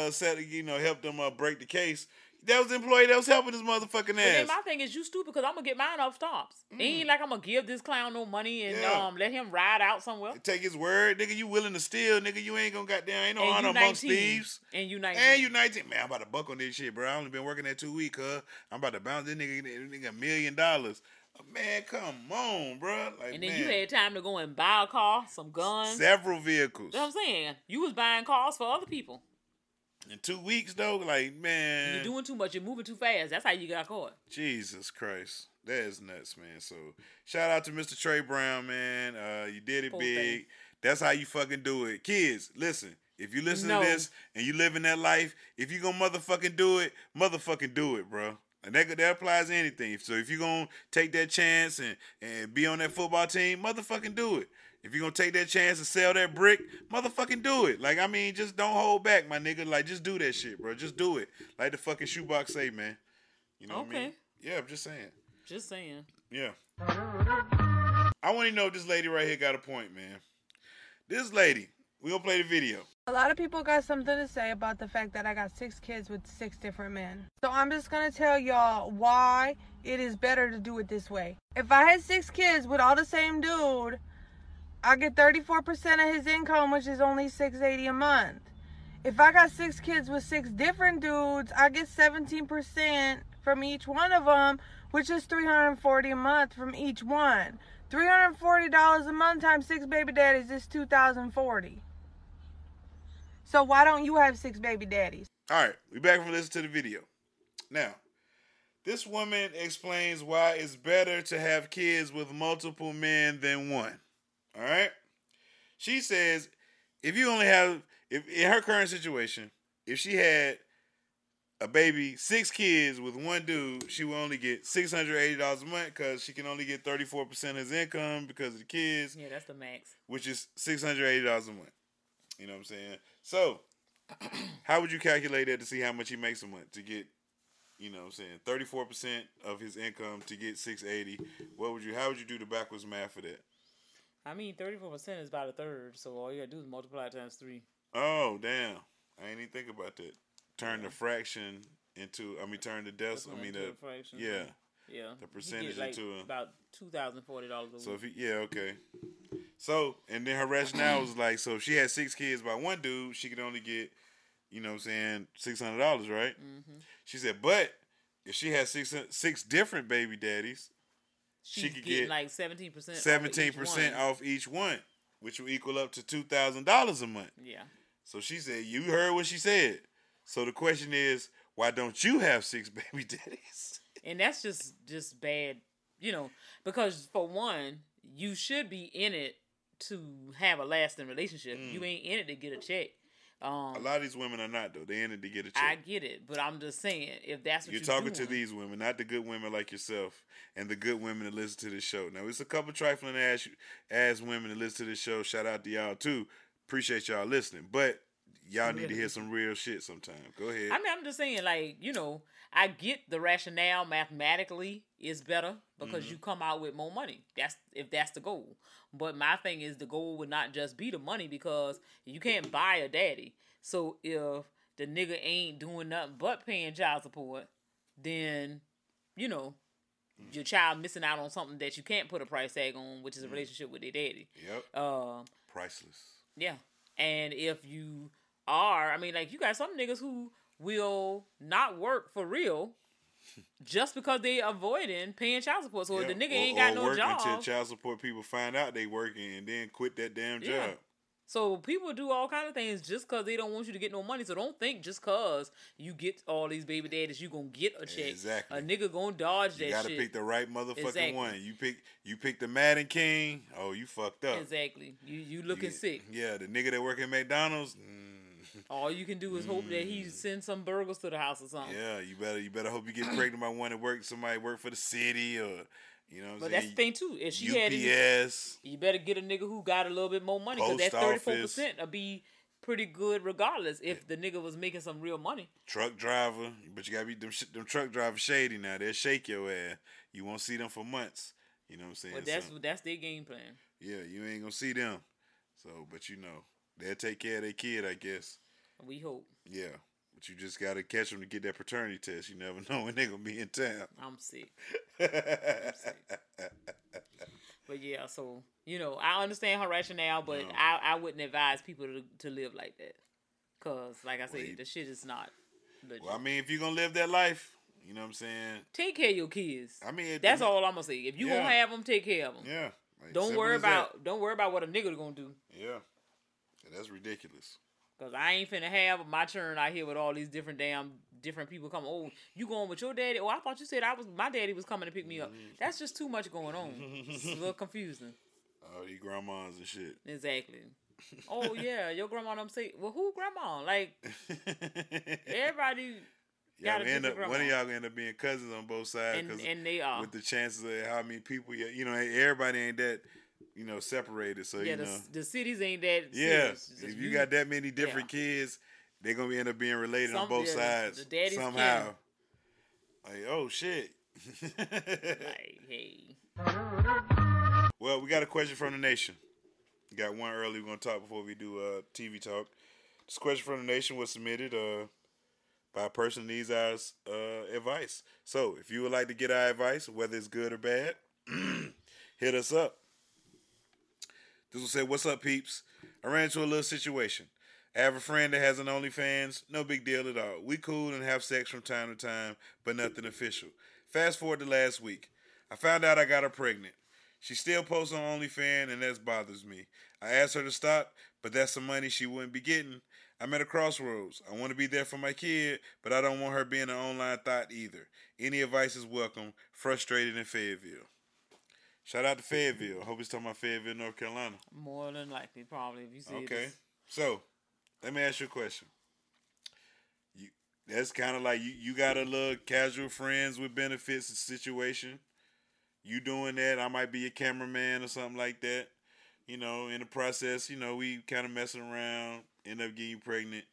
them break the case. That was the employee that was helping this motherfucking But ass. then my thing is, you stupid because I'm gonna get mine off tops. It ain't like I'm gonna give this clown no money and let him ride out somewhere. Take his word, nigga. You willing to steal, nigga? You ain't gonna ain't no And honor you amongst 19. thieves. And you 19. And you 19. Man, I'm about to buck on this shit, bro. I only been working there 2 weeks, huh? I'm about to bounce this nigga $1 million. Man, come on, bro. Like, and then you had time to go and buy a car, some guns, several vehicles. You know what I'm saying? You was buying cars for other people. In 2 weeks, though, like, man. You're doing too much. You're moving too fast. That's how you got caught. Jesus Christ. That is nuts, man. So, shout out to Mr. Trey Brown, man. You did it Whole big. thing. That's how you fucking do it. Kids, listen. If you listen to this and you live in that life, if you gonna motherfucking do it, motherfucking do it, bro. And that applies to anything. So, if you gonna take that chance and be on that football team, motherfucking do it. If you're going to take that chance to sell that brick, motherfucking do it. Like, I mean, just don't hold back, my nigga. Like, just do that shit, bro. Just do it. Like the fucking shoebox say, man. You know what I mean? Yeah, I'm just saying. Just saying. Yeah. I want to know if this lady right here got a point, man. This lady, we going to play the video. A lot of people got something to say about the fact that I got 6 kids with 6 different men. So I'm just going to tell y'all why it is better to do it this way. If I had 6 kids with all the same dude, I get 34% of his income, which is only $680 a month. If I got 6 kids with 6 different dudes, I get 17% from each one of them, which is $340 a month from each one. $340 a month times 6 baby daddies is $2,040. So why don't you have 6 baby daddies? All right, we back from listening to the video. Now, this woman explains why it's better to have kids with multiple men than one. All right? She says if in her current situation, if she had a baby, 6 kids with one dude, she will only get $680 a month because she can only get 34% of his income because of the kids. Yeah, that's the max. Which is $680 a month. You know what I'm saying? So, how would you calculate that to see how much he makes a month to get, you know what I'm saying, 34% of his income to get $680? How would you do the backwards math for that? I mean, 34% is about a third, so all you gotta do is multiply times 3. Oh, damn. I ain't even think about that. Turn the fraction turn the decimal, fraction. Yeah. Yeah. The percentage like into about $2,040 a week. So okay. So, and then her rationale was like, so if she had 6 kids by one dude, she could only get, you know what I'm saying, $600, right? Mm-hmm. She said, but if she had six different baby daddies, she could get like 17%. 17% off each one, which will equal up to $2,000 a month. Yeah. So she said, you heard what she said. So the question is, why don't you have 6 baby daddies? And that's just bad, because for one, you should be in it to have a lasting relationship. You ain't in it to get a check. A lot of these women are not, though. They're in it to get a check. I get it, but I'm just saying, if that's what you're talking to these women, not the good women like yourself and the good women that listen to this show. Now, it's a couple trifling ass women that listen to this show. Shout out to y'all, too. Appreciate y'all listening. But y'all need to hear some real shit sometime. Go ahead. I mean, I'm just saying, like, you know, I get the rationale mathematically is better because you come out with more money. If that's the goal. But my thing is the goal would not just be the money because you can't buy a daddy. So if the nigga ain't doing nothing but paying child support, then, you know, your child missing out on something that you can't put a price tag on, which is a relationship with their daddy. Yep. Priceless. Yeah. And if you are, I mean, like, you got some niggas who will not work for real just because they avoiding paying child support. So if the nigga ain't got no job. Until child support people find out they working and then quit that damn job. So people do all kind of things just because they don't want you to get no money. So don't think just because you get all these baby daddies, you gonna get a check. Exactly. A nigga gonna dodge that shit. You gotta pick the right motherfucking one. You pick the Madden King. Oh, you fucked up. Exactly. You looking sick. Yeah, the nigga that work at McDonald's. All you can do is hope that he sends some burgers to the house or something. Yeah, you better hope you get pregnant by one that somebody work for the city or. You know what I'm saying? But that's the thing too. If she UPS, you better get a nigga who got a little bit more money because that 34% will be pretty good regardless. If the nigga was making some real money. Truck driver, but you gotta be them truck drivers shady now. They'll shake your ass. You won't see them for months. You know what I'm saying? But that's their game plan. Yeah, you ain't gonna see them. So, but you know, they'll take care of their kid, I guess. We hope. Yeah. But you just gotta catch them to get that paternity test. You never know when they're gonna be in town. I'm sick. But yeah, so you know, I understand her rationale, but I wouldn't advise people to live like that, cause like I said, the shit is not legit. Well, I mean, if you're gonna live that life, you know what I'm saying. Take care of your kids. I mean, that's all I'm gonna say. If you gonna have them, take care of them. Yeah. Like, don't worry about what a nigga gonna do. Yeah. That's ridiculous. Cause I ain't finna have my turn out here with all these different people coming. Oh, you going with your daddy? Oh, I thought you said my daddy was coming to pick me up. That's just too much going on. It's a little confusing. Oh, these grandmas and shit. Exactly. Oh yeah, your grandma don't say. Well, who grandma? Like everybody. One of y'all gonna end up being cousins on both sides, and they are with the chances of how many people. You know, everybody ain't that. You know, separated. So you know, the cities ain't that. Yeah, if you got that many different kids, they're gonna end up being related on both sides somehow. Like, oh shit. Like, hey. Well, we got a question from the nation. We got one early. We're gonna talk before we do TV talk. This question from the nation was submitted by a person who needs our advice. So, if you would like to get our advice, whether it's good or bad, hit us up. This will say, what's up, peeps? I ran into a little situation. I have a friend that has an OnlyFans. No big deal at all. We cool and have sex from time to time, but nothing official. Fast forward to last week. I found out I got her pregnant. She still posts on OnlyFans, and that bothers me. I asked her to stop, but that's some money she wouldn't be getting. I'm at a crossroads. I want to be there for my kid, but I don't want her being an online thought either. Any advice is welcome. Frustrated in Fayetteville. Shout out to Fayetteville. I hope he's talking about Fayetteville, North Carolina. More than likely, probably, if you see it. Okay. So, let me ask you a question. That's kind of like you got a little casual friends with benefits situation. You doing that. I might be your cameraman or something like that. You know, in the process, you know, we kind of messing around, end up getting you pregnant.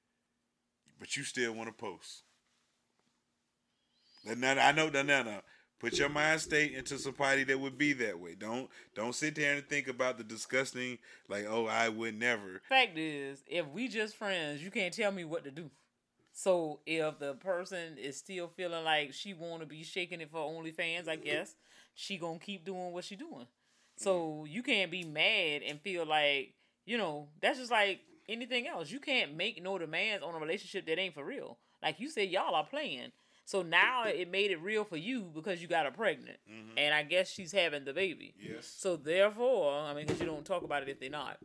But you still want to post. I know. Put your mind state into somebody that would be that way. Don't sit there and think about the disgusting, like, oh, I would never. Fact is, if we just friends, you can't tell me what to do. So if the person is still feeling like she want to be shaking it for OnlyFans, I guess, she gonna keep doing what she doing. So you can't be mad and feel like, you know, that's just like anything else. You can't make no demands on a relationship that ain't for real. Like you said, y'all are playing. So now it made it real for you because you got her pregnant. Mm-hmm. And I guess she's having the baby. Yes. So therefore, I mean, because you don't talk about it if they're not.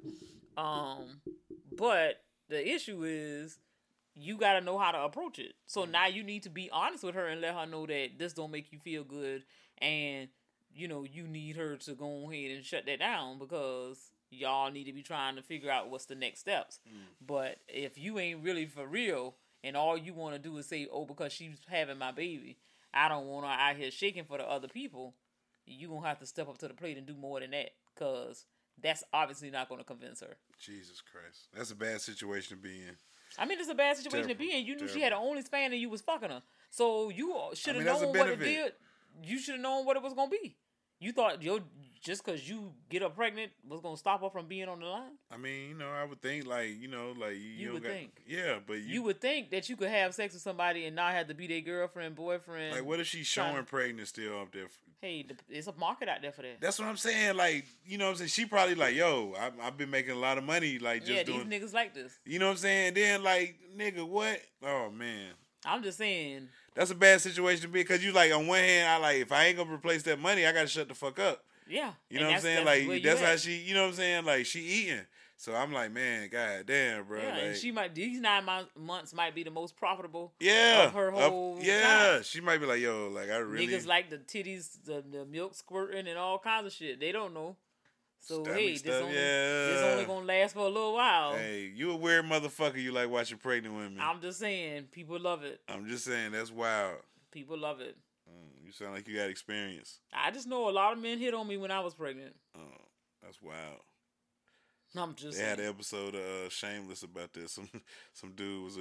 But the issue is you got to know how to approach it. So now you need to be honest with her and let her know that this don't make you feel good. And, you know, you need her to go ahead and shut that down because y'all need to be trying to figure out what's the next steps. But if you ain't really for real, and all you want to do is say, oh, because she's having my baby, I don't want her out here shaking for the other people, you going to have to step up to the plate and do more than that. Because that's obviously not going to convince her. Jesus Christ. That's a bad situation to be in. I mean, it's a bad situation to be in. You knew she had an OnlyFans and you was fucking her. So you should have known what it did. You should have known what it was going to be. You thought just because you get her pregnant was going to stop her from being on the line? I mean, I would think, you would think. Yeah, but you would think that you could have sex with somebody and not have to be their girlfriend, boyfriend. Like, what if she's showing pregnant still up there? Hey, it's a market out there for that. That's what I'm saying. Like, you know what I'm saying? She probably like, yo, I've been making a lot of money, like, just doing... these niggas like this. You know what I'm saying? Then, like, nigga, what? Oh, man. I'm just saying... That's a bad situation to be, because you, like, on one hand, if I ain't going to replace that money, I got to shut the fuck up. Yeah. You know what I'm saying? Like, that's how she, you know what I'm saying? Like, she eating. So I'm like, man, god damn, bro. Yeah, like, and she might, these 9 months might be the most profitable of her whole time. She might be like, yo, like, I really... Niggas like the titties, the milk squirting and all kinds of shit. They don't know. So, this only gonna last for a little while. Hey, you a weird motherfucker. You like watching pregnant women. I'm just saying, people love it. I'm just saying, that's wild. People love it. You sound like you got experience. I just know a lot of men hit on me when I was pregnant. Oh, that's wild. I'm just They saying. had an episode of Shameless about this. Some dude was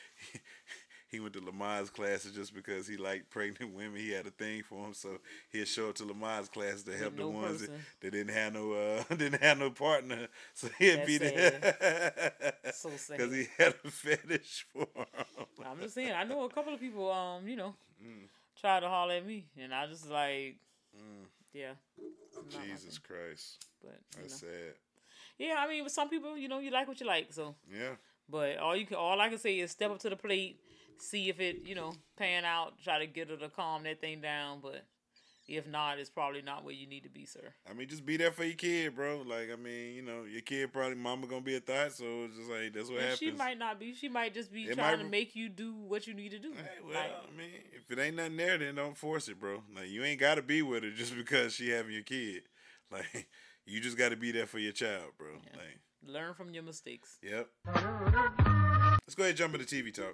he went to Lamar's classes just because he liked pregnant women. He had a thing for them, so he'd show up to Lamar's classes to help the ones that didn't have no partner. So he'd be there. So sad. Because he had a fetish for them. I'm just saying. I know a couple of people, try to holler at me, and I just like, yeah. Jesus Christ. But that's sad. Yeah, I mean, with some people, you like what you like, so. Yeah. But all I can say is step up to the plate, see if it, pan out, try to get her to calm that thing down, but if not, it's probably not where you need to be, sir. I mean, just be there for your kid, bro. Like, I mean, your kid probably, mama gonna be a thought, so it's just like, that's what happens. She might not be. She might just be trying to make you do what you need to do. Hey, well, I mean, if it ain't nothing there, then don't force it, bro. Like, you ain't gotta be with her just because she having your kid. Like, you just gotta be there for your child, bro. Yeah. Like, learn from your mistakes. Yep. Let's go ahead and jump into TV talk.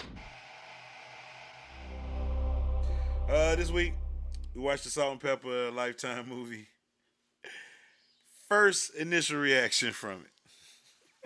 This week, we watched the Salt and Pepper Lifetime movie. First initial reaction from it.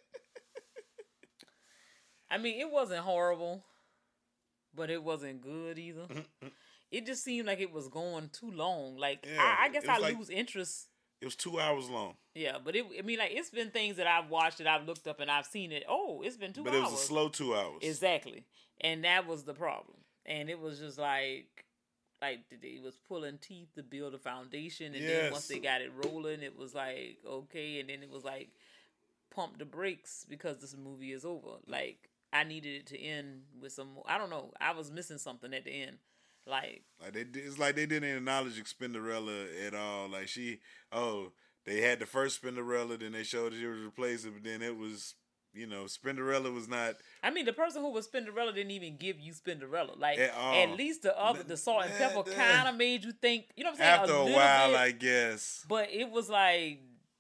I mean, it wasn't horrible, but it wasn't good either. It just seemed like it was going too long. Like, yeah, I guess I lose interest. It was 2 hours long. Yeah, but it's been things that I've watched that I've looked up and I've seen it. Oh, it's been 2 hours. But it was a slow 2 hours. Exactly. And that was the problem. And it was just like it was pulling teeth to build a foundation. And then once they got it rolling, it was like, okay. And then it was like, pump the brakes because this movie is over. Like, I needed it to end with some, I don't know. I was missing something at the end. It's like they didn't acknowledge Spinderella at all. Like they had the first Spinderella, then they showed that it was replaced, but then it was, Spinderella was not. I mean, the person who was Spinderella didn't even give you Spinderella. Like at least the Salt and Pepper kind of made you think. You know what I'm saying? After a while, bit, I guess. But it was like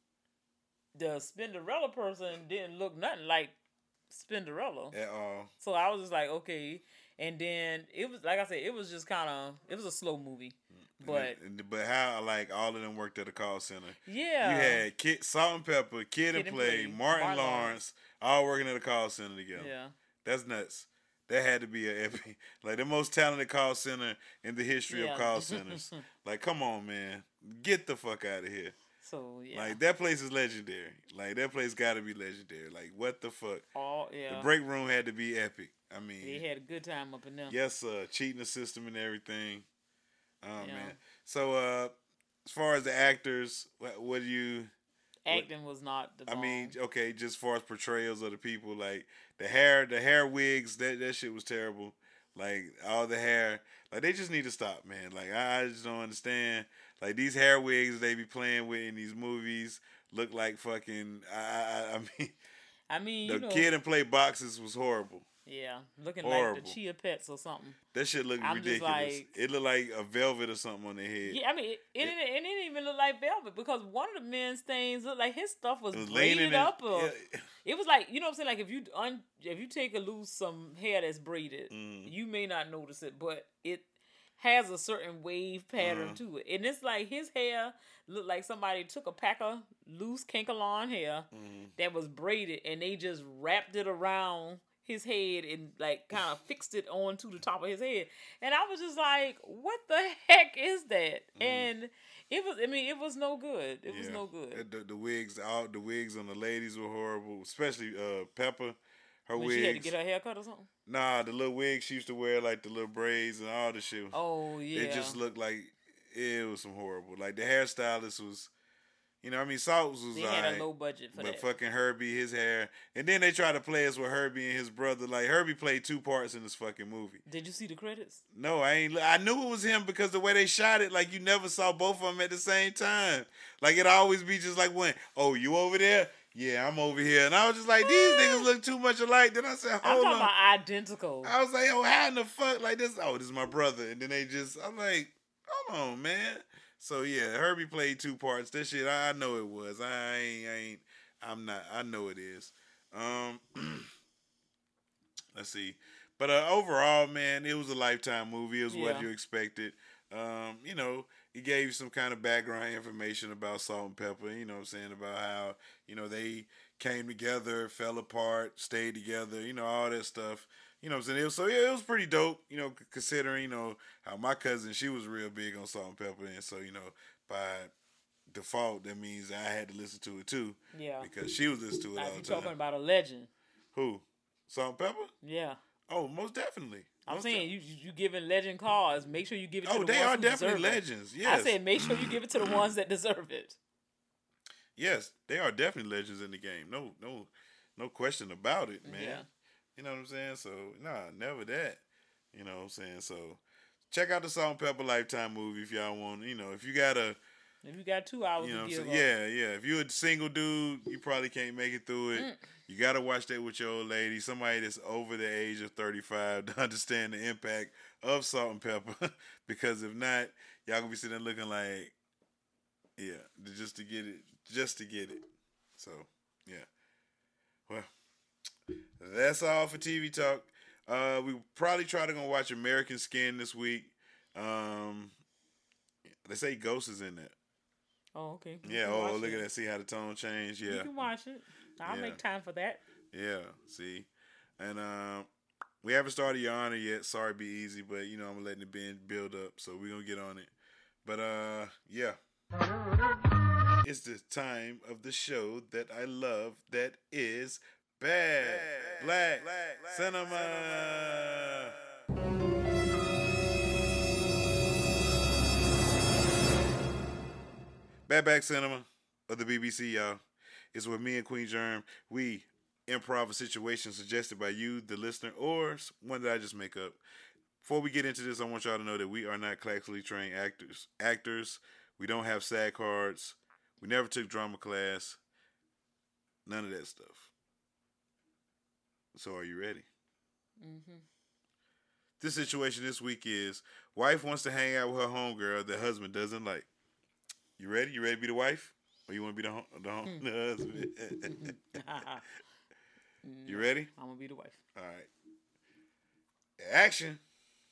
the Spinderella person didn't look nothing like Spinderella at all. So I was just like, okay. And then it was, like I said, it was just kind of, it was a slow movie. But how, like, all of them worked at a call center. Yeah. You had Salt and Pepper, Kid and Play, Martin Lawrence, all working at a call center together. Yeah. That's nuts. That had to be the most talented call center in the history of call centers. Like, come on, man. Get the fuck out of here. So, yeah. Like, that place is legendary. Like, that place got to be legendary. Like, what the fuck? Oh, yeah. The break room had to be epic. I mean, they had a good time up in there. Yes, cheating the system and everything. Oh, man. So, as far as the actors, what do you... Acting was not the bomb. I mean, okay, just as far as portrayals of the people, like, the hair wigs, that shit was terrible. Like, all the hair. Like, they just need to stop, man. Like, I just don't understand. Like, these hair wigs they be playing with in these movies look like fucking... I mean, the Kid and Play boxes was horrible. Yeah, looking like the Chia Pets or something. That shit looked ridiculous. It looked like a velvet or something on their head. Yeah, I mean, it didn't even look like velvet because one of the men's things looked like his stuff was braided up. It was like, you know what I'm saying? Like if you take a loose some hair that's braided, you may not notice it, but has a certain wave pattern to it. And it's like his hair looked like somebody took a pack of loose Kankalon hair that was braided and they just wrapped it around his head and like kind of fixed it onto the top of his head. And I was just like, what the heck is that? And it was no good. It was no good. The wigs, all the wigs on the ladies were horrible, especially Pepper. Her When wigs. she had to get her hair cut or something? Nah, the little wigs she used to wear, like the little braids and all the shit. Oh, yeah. It just looked like it was some horrible. Like the hairstylist was, Salts was They had a low budget for that. But fucking Herbie, his hair. And then they try to play us with Herbie and his brother. Like Herbie played 2 parts in this fucking movie. Did you see the credits? No, I knew it was him because the way they shot it, like you never saw both of them at the same time. Like it always be just like you over there? Yeah, I'm over here. And I was just like, these niggas look too much alike. Then I said, I'm hold talking on. about identical. I was like, how in the fuck like this? Oh, this is my brother. And then I'm like, hold on, man. So yeah, Herbie played 2 parts. That shit, I know it was. I know it is. Let's see. But overall, man, it was a Lifetime movie. It was what you expected. It gave you some kind of background information about Salt and Pepper, you know what I'm saying, about how, they came together, fell apart, stayed together, all that stuff. You know what I'm saying? It was pretty dope, considering, how my cousin, she was real big on Salt and Pepper. And so, by default, that means I had to listen to it too. Yeah. Because she was listening to it all the time. You're talking about a legend. Who? Salt and Pepper? Yeah. Oh, most definitely. I'm saying you giving legend cards. Make sure you give it to the ones they are who definitely deserve legends. It. Yes. I said make sure you give it to the ones that deserve it. Yes, they are definitely legends in the game. No question about it, man. Yeah. You know what I'm saying? So, never that. You know what I'm saying? So, check out the Salt and Pepper Lifetime movie if y'all want. If you got 2 hours to give up. Yeah. If you're a single dude, you probably can't make it through it. You got to watch that with your old lady, somebody that's over the age of 35 to understand the impact of Salt and Pepper. Because if not, y'all going to be sitting there looking like, just to get it. So, yeah. Well, that's all for TV Talk. We probably try to go watch American Skin this week. They say Ghost is in that. Oh, okay. Yeah. Look at that. See how the tone changed. Yeah. You can watch it. I'll make time for that. Yeah. See, and we haven't started Your Honor yet. Sorry, be easy, but I'm letting the binge build up, so we're gonna get on it. But yeah. It's the time of the show that I love. That is Bad Black Cinema. Bad Black Cinema of the BBC, y'all. It's where me and Queen Germ, we improv a situation suggested by you, the listener, or one that I just make up. Before we get into this, I want y'all to know that we are not classically trained actors. We don't have SAG cards. We never took drama class. None of that stuff. So are you ready? Mm-hmm. This situation this week is wife wants to hang out with her homegirl that husband doesn't like. You ready? You ready to be the wife? Or you want to be the husband? You ready? I'm going to be the wife. All right. Action.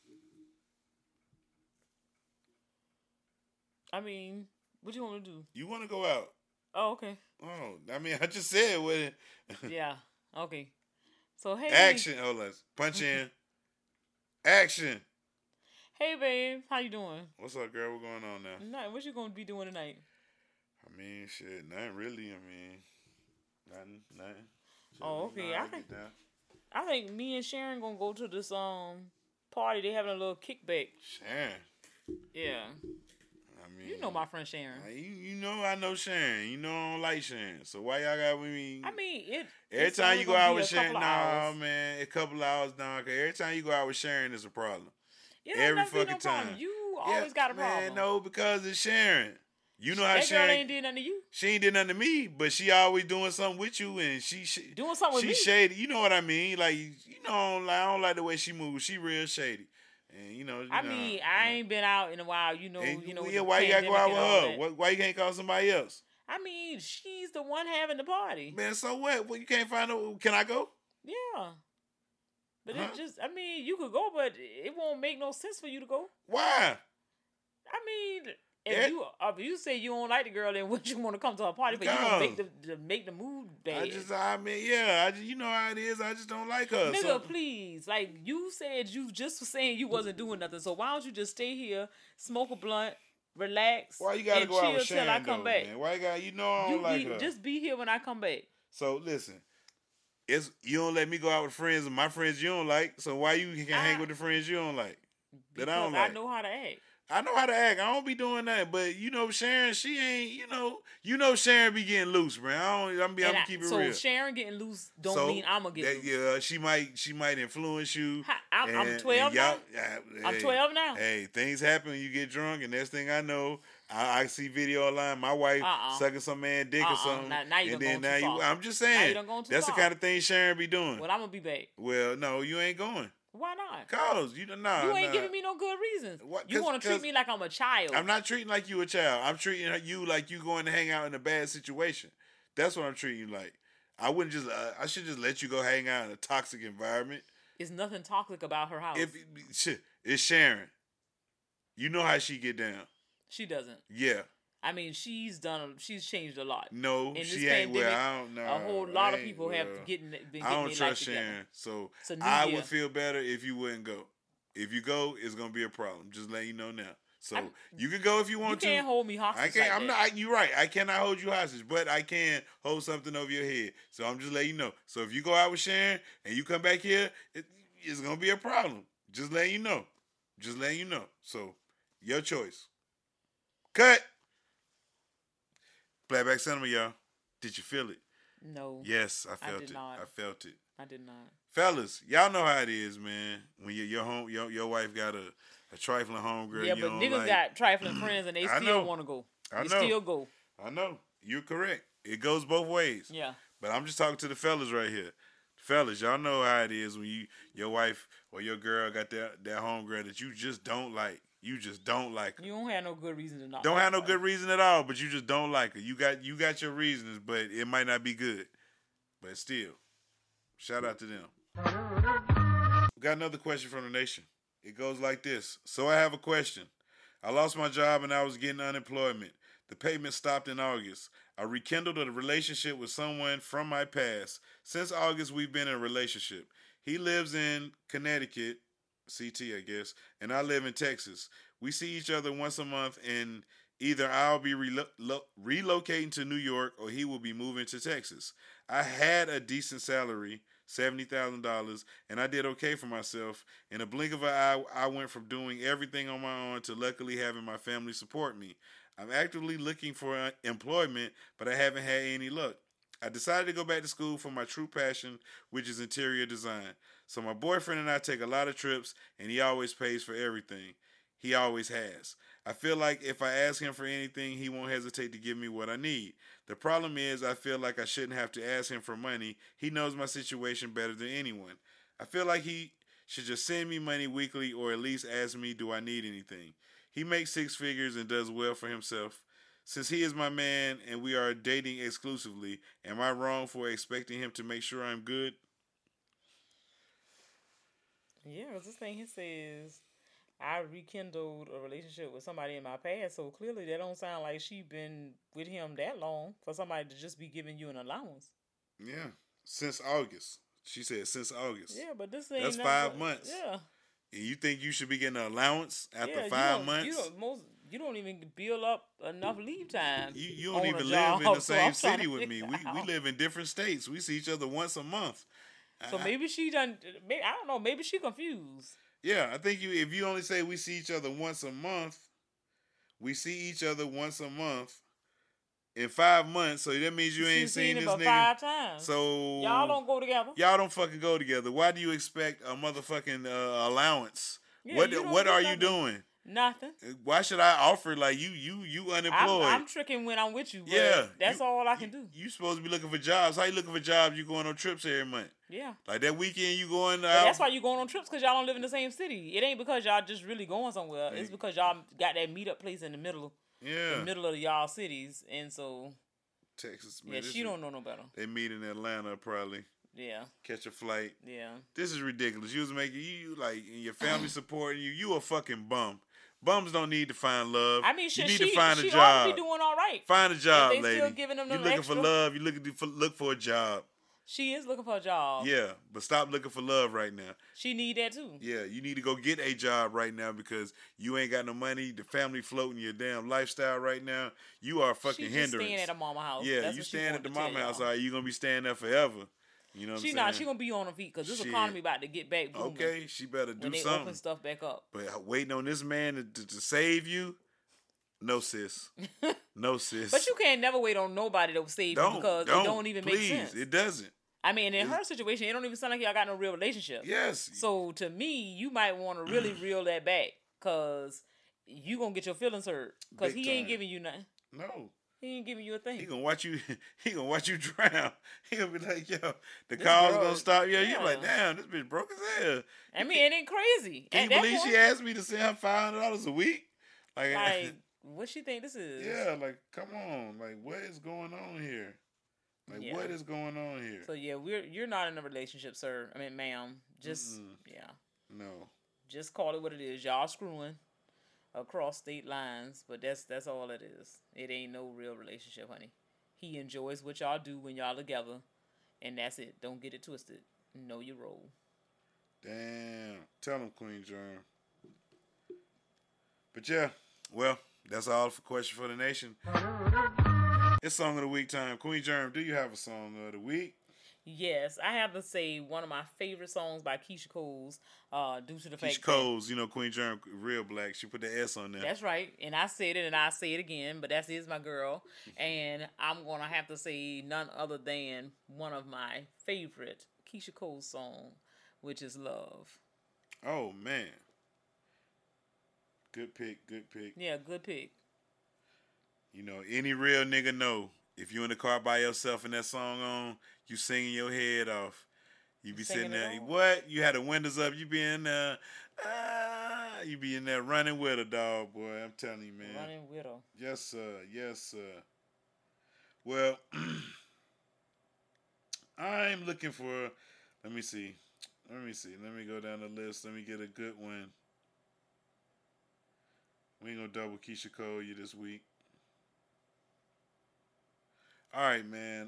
I mean, what you want to do? You want to go out. Oh, okay. Oh, I mean, I just said what it. Yeah. Okay. So, hey. Action. Hold on. Punch in. Action. Hey, babe. How you doing? What's up, girl? What's going on now? Nothing. What you going to be doing tonight? I mean, shit. Nothing really. Nothing. Oh, okay. I think me and Sharon going to go to this party. They having a little kickback. Sharon? Yeah. I mean, you know my friend Sharon. You know I know Sharon. You know I don't like Sharon. So why y'all got with me? I mean, every time you go out with Sharon, man, a couple hours down. Cause every time you go out with Sharon, it's a problem. Every fucking time. You always got a problem. Man, no, because it's Sharon. You know how that Sharon girl ain't did nothing to you. She ain't did nothing to me, but she always doing something with you, and she doing something with me. She shady. You know what I mean? Like I don't like the way she moves. She real shady. And I ain't been out in a while. Yeah, why you gotta go out with her? Why you can't call somebody else? I mean, she's the one having the party. Man, so what? Well, you can't find her. Can I go? Yeah. But it just, I mean, you could go, but it won't make no sense for you to go. Why? I mean, if you say you don't like the girl, then would you want to come to her party? But you don't make the mood bad. You know how it is. I just don't like her. Nigga, please. Like, you said you just was saying you wasn't doing nothing. So why don't you just stay here, smoke a blunt, relax, why you gotta and go out chill with Sharon, till I come back? Man? Why you got? You know I don't like her. Just be here when I come back. So listen, you don't let me go out with friends and my friends you don't like. So why you can hang with the friends you don't like? That I don't like. I know how to act. I know how to act. I don't be doing that. But you know, Sharon, she ain't. You know, Sharon be getting loose, man. I'm gonna keep it real. So Sharon getting loose don't mean I'm gonna get loose. Yeah, she might influence you. I'm 12 now. I'm 12 now. Hey, things happen when you get drunk, and next thing I know, I see video online. My wife sucking some man dick or something. Now you done gone too far. I'm just saying. That's the kind of thing Sharon be doing. Well, I'm gonna be back. Well, no, you ain't going. Why not? Cause you ain't giving me no good reasons. You want to treat me like I'm a child. I'm not treating like you a child. I'm treating you like you going to hang out in a bad situation. That's what I'm treating you like. I wouldn't just. I should just let you go hang out in a toxic environment. There's nothing toxic about her house. It's Sharon. You know how she get down. She doesn't. Yeah. I mean, she's changed a lot. No, she ain't. Well, I don't know. A whole lot of people have been getting I don't trust Sharon. Sharon, so I would feel better if you wouldn't go. If you go, it's gonna be a problem. Just letting you know now. So you can go if you want to. You can't hold me hostage. I can't. I'm not. You're right. I cannot hold you hostage, but I can hold something over your head. So I'm just letting you know. So if you go out with Sharon and you come back here, it's gonna be a problem. Just letting you know. Just letting you know. So your choice. Cut. Playback Cinema, y'all. Did you feel it? No. Yes, I felt did it. not. I felt it. I did not. Fellas, y'all know how it is, man. When your wife got a trifling homegirl. Yeah, but niggas got trifling friends and they still want to go. They still go. I know. You're correct. It goes both ways. Yeah. But I'm just talking to the fellas right here. Fellas, y'all know how it is when your wife or your girl got that homegirl that you just don't like. You just don't like her. You don't have no good reason to not. Don't have no good reason at all, but you just don't like her. You got your reasons, but it might not be good. But still, shout out to them. We got another question from the nation. It goes like this. So I have a question. I lost my job and I was getting unemployment. The payment stopped in August. I rekindled a relationship with someone from my past. Since August, we've been in a relationship. He lives in Connecticut, CT, I guess, and I live in Texas. We see each other once a month, and either I'll be relocating to New York or he will be moving to Texas. I had a decent salary, $70,000, and I did okay for myself. In a blink of an eye, I went from doing everything on my own to luckily having my family support me. I'm actively looking for employment, but I haven't had any luck. I decided to go back to school for my true passion, which is interior design. So my boyfriend and I take a lot of trips, and he always pays for everything. He always has. I feel like if I ask him for anything, he won't hesitate to give me what I need. The problem is I feel like I shouldn't have to ask him for money. He knows my situation better than anyone. I feel like he should just send me money weekly or at least ask me, do I need anything? He makes 6 figures and does well for himself. Since he is my man and we are dating exclusively, am I wrong for expecting him to make sure I'm good? Yeah, this thing he says, I rekindled a relationship with somebody in my past, so clearly that don't sound like she been with him that long for somebody to just be giving you an allowance. Yeah, since August. She said since August. Yeah, but this ain't that's 5 months. Yeah. And you think you should be getting an allowance after 5 months? You don't even build up enough leave time. You don't even live in the same city with me. We live in different states. We see each other once a month. So maybe she done. I don't know. Maybe she confused. Yeah, I think if you only say we see each other once a month, we see each other once a month in 5 months. So that means you ain't seen this nigga 5 times. So y'all don't go together. Y'all don't fucking go together. Why do you expect a motherfucking allowance? Yeah, what are you doing? Nothing. Why should I offer like you unemployed? I'm tricking when I'm with you. But yeah, that's all I can do. You supposed to be looking for jobs. How you looking for jobs? You going on trips every month? Yeah. Like that weekend you going out. But that's why you going on trips, because y'all don't live in the same city. It ain't because y'all just really going somewhere. It's because y'all got that meetup place in the middle. Yeah. The middle of y'all cities, and so Texas. Man, yeah, she don't know no better. They meet in Atlanta probably. Yeah. Catch a flight. Yeah. This is ridiculous. You was making you like and your family supporting you. You a fucking bum. Bums don't need to find love. I mean, you need to find a she job. ought to be doing all right. Find a job, if they lady. Still giving them you looking extra. for love. You look for a job. She is looking for a job. Yeah, but stop looking for love right now. She need that too. Yeah, you need to go get a job right now because you ain't got no money. The family floating your damn lifestyle right now. You are a fucking hindrance. She's staying at a mama house. Yeah, That's you what she staying at the wanted to mama tell house. y'all. All right, you gonna be staying there forever. You know what I'm saying? She gonna be on her feet because this Shit. economy about to get back booming. Okay, she better do when they something. open stuff back up. But waiting on this man to save you, no sis, no sis. But you can't never wait on nobody to save you because it don't even please, make sense. It doesn't. I mean, in her situation, it don't even sound like y'all got no real relationship. Yes. So to me, you might want to really reel that back because you gonna get your feelings hurt because he ain't giving you nothing. No. He ain't giving you a thing. He gonna watch you. He gonna watch you drown. He gonna be like, "Yo, the call's gonna stop." Yeah, you're like, "Damn, this bitch broke his hell." I mean, it ain't crazy. Can you believe she asked me to send her $500 a week? Like, what she think this is? Yeah, like, come on, like, what is going on here? Like, what is going on here? So yeah, you're not in a relationship, sir. I mean, ma'am. Just no. Just call it what it is. Y'all screwing across state lines, but that's all it is. It ain't no real relationship, honey. He enjoys what y'all do when y'all together, and that's it. Don't get it twisted. Know your role. Damn. Tell him, Queen Germ. But yeah, well, that's all for Question for the Nation. It's Song of the Week time. Queen Germ, do you have a Song of the Week? Yes, I have to say one of my favorite songs by Keisha Coles, due to the fact Keisha Coles, you know, Queen Germ, real black. She put the S on there. That's right. And I said it and I say it again, but that is my girl. And I'm going to have to say none other than one of my favorite Keisha Coles song, which is Love. Oh, man. Good pick, good pick. Yeah, good pick. You know, any real nigga know if you in the car by yourself and that song on, you singing your head off. You be sitting there, what? You had the windows up, you be in there, you be in there running with her, dog, boy. I'm telling you, man. Running with her. Yes, sir. Yes, sir. Well, I'm looking for, let me see. Let me go down the list. Let me get a good one. We ain't gonna double Keisha Cole you this week. All right, man.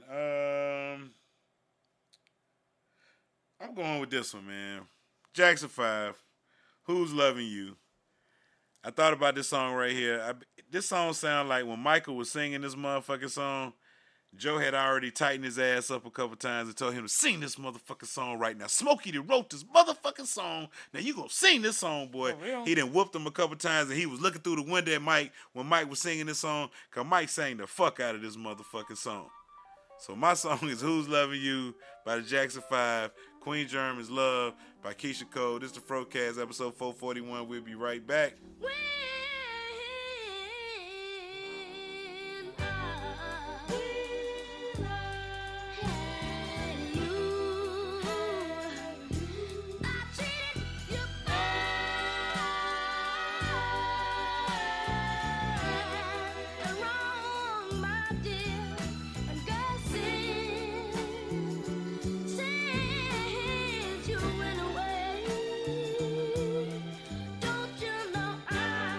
I'm going with this one, man. Jackson 5, Who's Loving You? I thought about this song right here. This song sound like when Michael was singing this motherfucking song, Joe had already tightened his ass up a couple times and told him to sing this motherfucking song right now. Smokey that wrote this motherfucking song. Now you gonna sing this song, boy. He done whooped him a couple times and he was looking through the window at Mike when Mike was singing this song, because Mike sang the fuck out of this motherfucking song. So my song is Who's Loving You by the Jackson 5. Queen Germ is Love by Keisha Cole. This is the Frocast, episode 441. We'll be right back. You went away. Don't you know I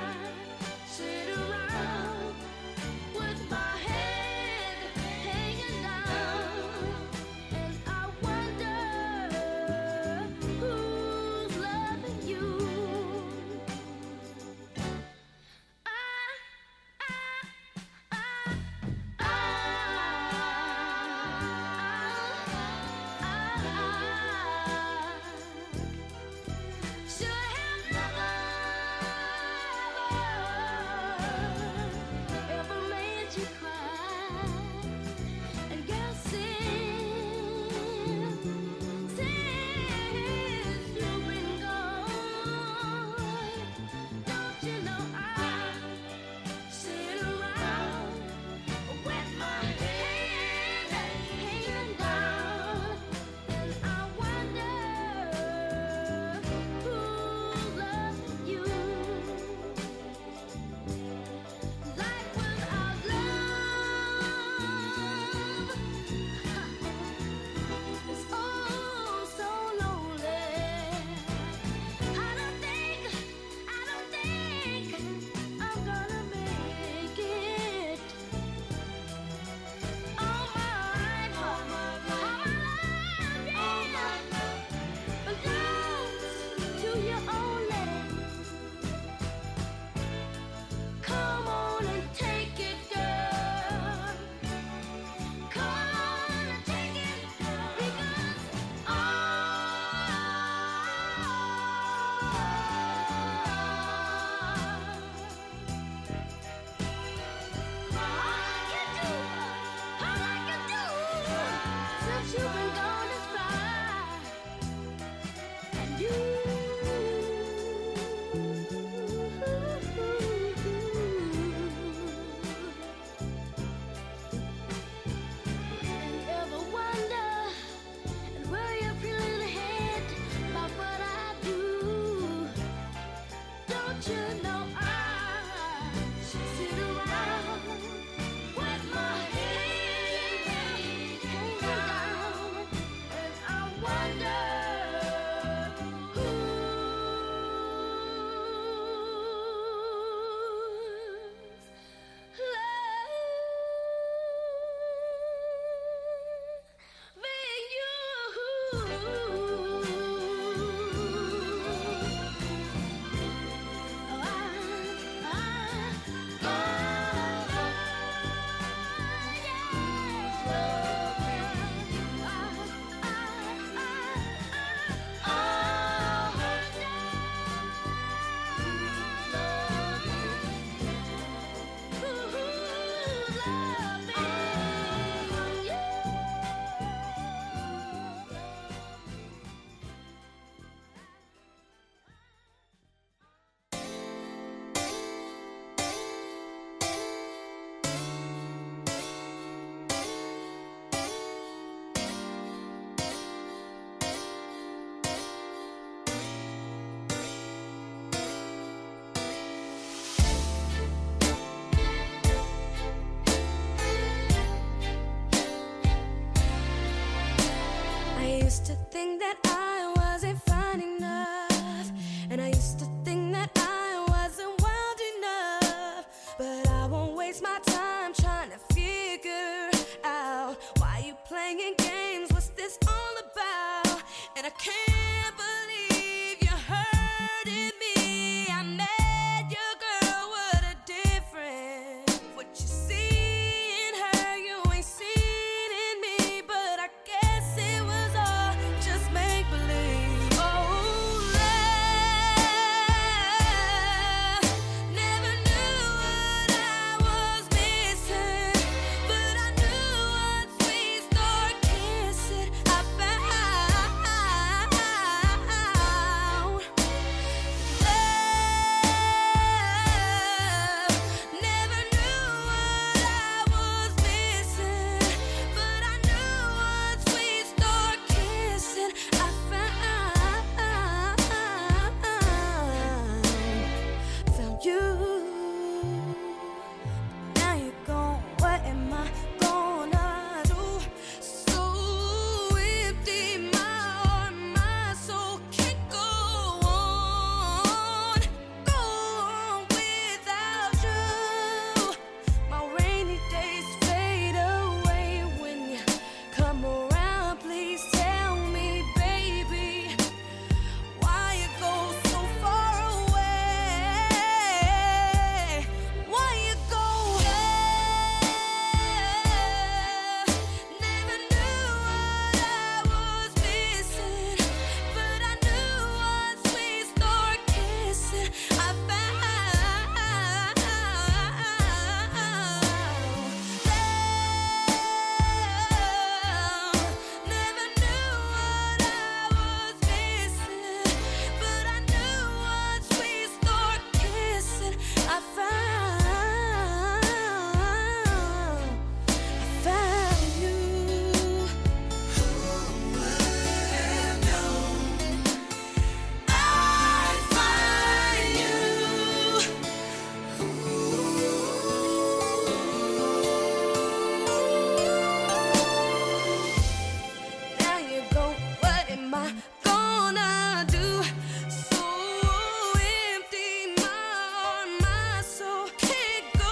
think that I wasn't fine enough, and I used to think that I wasn't wild enough, but I won't waste my time trying to figure out why you playing games, what's this all about? And I can't believe you hurting me. I met your girl, what a difference. What you see in her, you ain't seen in me, but I guess it was all just make believe. Oh, love, never knew what I was missing, but I knew once we start kissing, I found love. Never knew what I was missing, but I knew once we start kissing, I found you. Now you're gone, what am I gonna do? So empty, my heart, my soul can't go on without you. My rainy days fade away when you come around. Please tell me, baby, why you go so far away? Why you go? Never knew what I was missing, but I knew once we start kissing, I found love. Never knew what I was missing, but I knew once we start kissing, I found you. I find you. Now you go, what am I gonna do? So empty, my heart, my soul can't go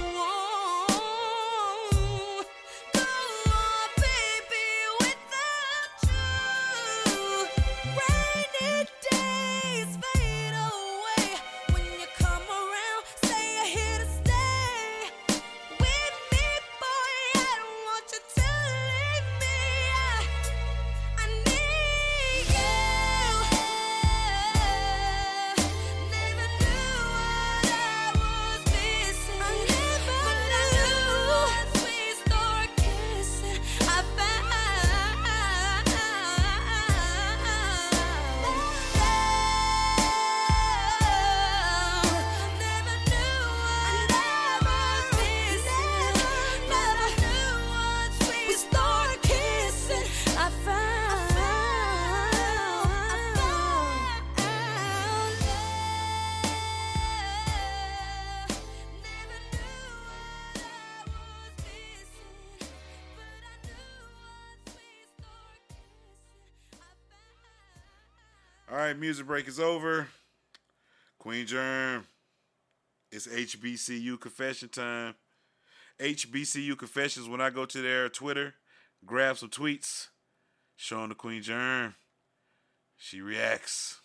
on, baby, without you. Rainy days fade away when you come around. Say you're here to stay with me, boy. I don't want you to leave me. I need you. Never knew what I was missing, but I knew once we start kissing, I found love. Never knew what I was missing, but I knew once we start kissing, I found love. Never knew what I was missing, but I knew once we start kissing, I found. All right, music break is over. Queen Germ, it's HBCU confession time. HBCU confessions, when I go to their Twitter, grab some tweets, show them to Queen Germ. She reacts.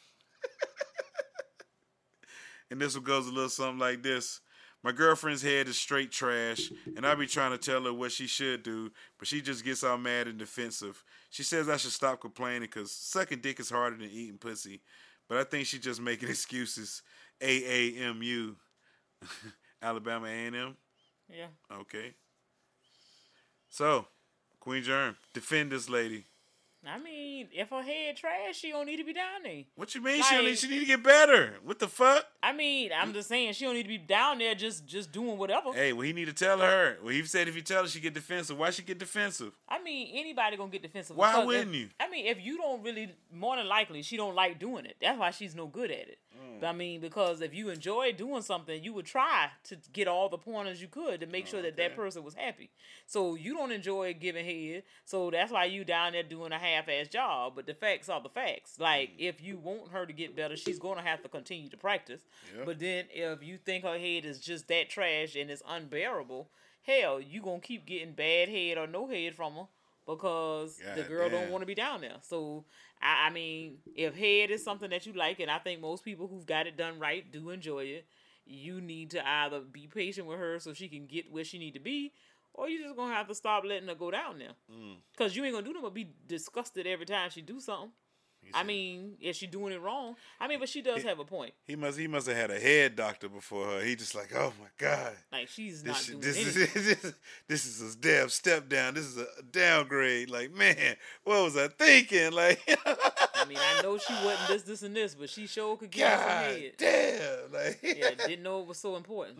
And this one goes a little something like this. My girlfriend's head is straight trash, and I be trying to tell her what she should do, but she just gets all mad and defensive. She says I should stop complaining because sucking dick is harder than eating pussy, but I think she's just making excuses. AAMU. Alabama A&M? Yeah. Okay. So, Queen Germ, defend this lady. I mean, if her head trash, she don't need to be down there. What you mean? Like, She need to get better. What the fuck? I mean, I'm just saying she don't need to be down there just doing whatever. Hey, well, he need to tell her. Well, he said if you tell her, she get defensive. Why she get defensive? I mean, anybody gonna get defensive. Why because wouldn't you? I mean, if you don't really, more than likely, she don't like doing it. That's why she's no good at it. I mean, because if you enjoy doing something, you would try to get all the pointers you could to make sure that that person was happy. So you don't enjoy giving head, so that's why you down there doing a half-ass job. But the facts are the facts. Like, if you want her to get better, she's going to have to continue to practice. Yep. But then if you think her head is just that trash and it's unbearable, hell, you going to keep getting bad head or no head from her because the girl don't want to be down there. So, I mean, if head is something that you like, and I think most people who've got it done right do enjoy it, you need to either be patient with her so she can get where she need to be, or you just going to have to stop letting her go down there. Because you ain't going to do nothing but be disgusted every time she do something. I mean, is she doing it wrong? I mean, but she does have a point. He must have had a head doctor before her. He just like, oh my God. Like, she's not doing anything. This is a damn step down. This is a downgrade. Like, man, what was I thinking? Like, I mean, I know she wasn't this, and this, but she sure could give us some head. Damn. Like, didn't know it was so important.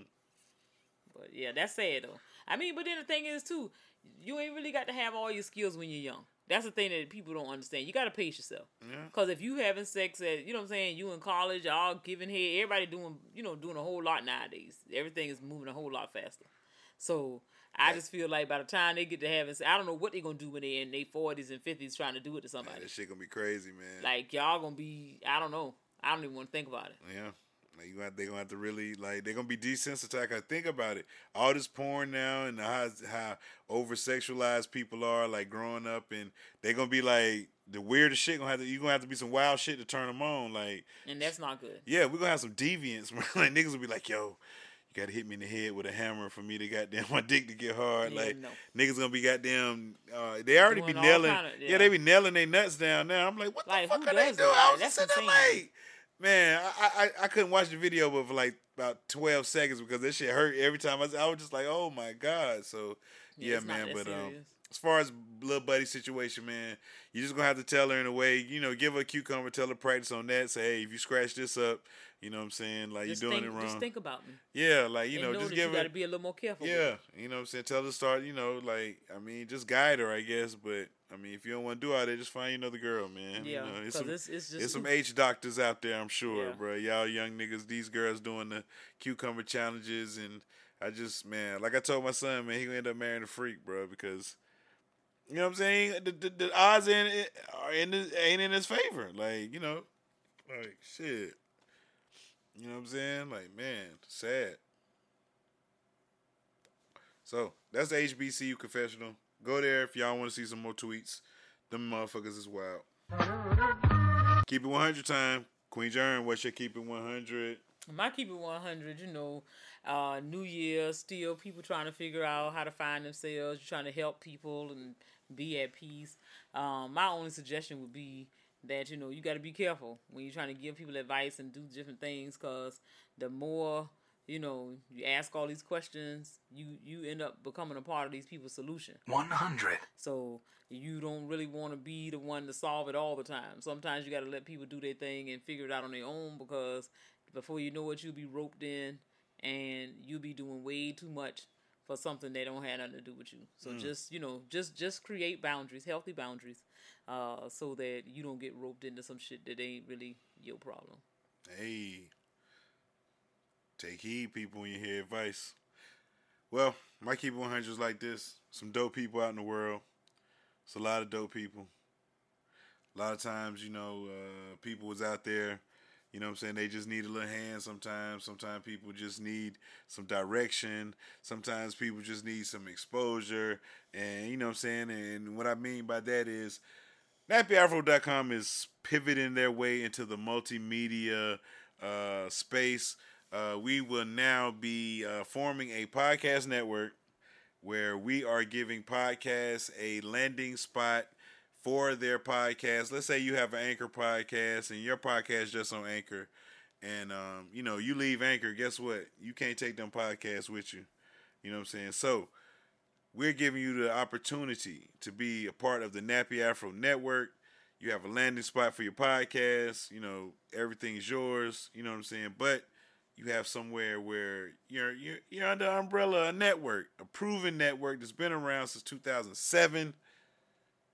But yeah, that's sad though. I mean, but then the thing is too, you ain't really got to have all your skills when you're young. That's the thing that people don't understand. You got to pace yourself. Because if you having sex at, you know what I'm saying, you in college, all giving head, everybody doing a whole lot nowadays. Everything is moving a whole lot faster. So I just feel like by the time they get to having sex, I don't know what they're going to do when they're in their 40s and 50s trying to do it to somebody. Man, that shit going to be crazy, man. Like, y'all going to be, I don't know. I don't even want to think about it. Yeah. Like they're gonna have to really, like, they're gonna be desensitized. I think about it, all this porn now and how over sexualized people are, like, growing up, and they're gonna be like the weirdest shit. You're gonna have to be some wild shit to turn them on, like. And that's not good. Yeah, we're gonna have some deviants. Like, niggas will be like, yo, you gotta hit me in the head with a hammer for me to goddamn my dick to get hard. Yeah, like, no. Niggas gonna be goddamn. They already be nailing. They be nailing their nuts down now. I'm like, what the fuck are they doing? I was just sitting there like. Man, I couldn't watch the video but for like about 12 seconds because that shit hurt every time. I was just like, oh my God. So, yeah man. But as far as little buddy situation, man, you just gonna have to tell her in a way, you know, give her a cucumber, tell her practice on that. Say, hey, if you scratch this up, you know what I'm saying? Like, you're doing it wrong. Just think about me. Yeah, like, you know just give her. You gotta be a little more careful. Yeah, you know what I'm saying? Tell her to start, you know, like, I mean, just guide her, I guess. But, I mean, if you don't want to do all that, just find another girl, man. Yeah, you know, it's some H doctors out there, I'm sure, bro. Y'all young niggas, these girls doing the cucumber challenges. And I just, man, like I told my son, man, he gonna end up marrying a freak, bro, because. You know what I'm saying? The odds ain't in his favor. Like, you know, like, shit. You know what I'm saying? Like, man, sad. So, that's the HBCU confessional. Go there if y'all want to see some more tweets. Them motherfuckers is wild. Keep it 100 time. Queen Jern, what's your keep it 100? My keep it 100, you know, New Year, still people trying to figure out how to find themselves. You're trying to help people and be at peace. My only suggestion would be that, you know, you got to be careful when you're trying to give people advice and do different things, because the more, you know, you ask all these questions, you end up becoming a part of these people's solution. 100. So you don't really want to be the one to solve it all the time. Sometimes you got to let people do their thing and figure it out on their own, because before you know it, you'll be roped in and you'll be doing way too much for something that don't have nothing to do with you. So just, you know, just create boundaries, healthy boundaries, so that you don't get roped into some shit that ain't really your problem. Hey, take heed, people, when you hear advice. Well, my keep it 100 is like this. Some dope people out in the world. It's a lot of dope people. A lot of times, you know, people was out there. You know what I'm saying? They just need a little hand sometimes. Sometimes people just need some direction. Sometimes people just need some exposure. And you know what I'm saying? And what I mean by that is NappyAfro.com is pivoting their way into the multimedia space. We will now be forming a podcast network where we are giving podcasts a landing spot for their podcast. Let's say you have an Anchor podcast and your podcast just on Anchor, and you know, you leave Anchor, guess what? You can't take them podcasts with you. You know what I'm saying? So we're giving you the opportunity to be a part of the Nappy Afro Network. You have a landing spot for your podcast. You know, everything's yours. You know what I'm saying? But you have somewhere where you're under the umbrella of a network, a proven network that's been around since 2007.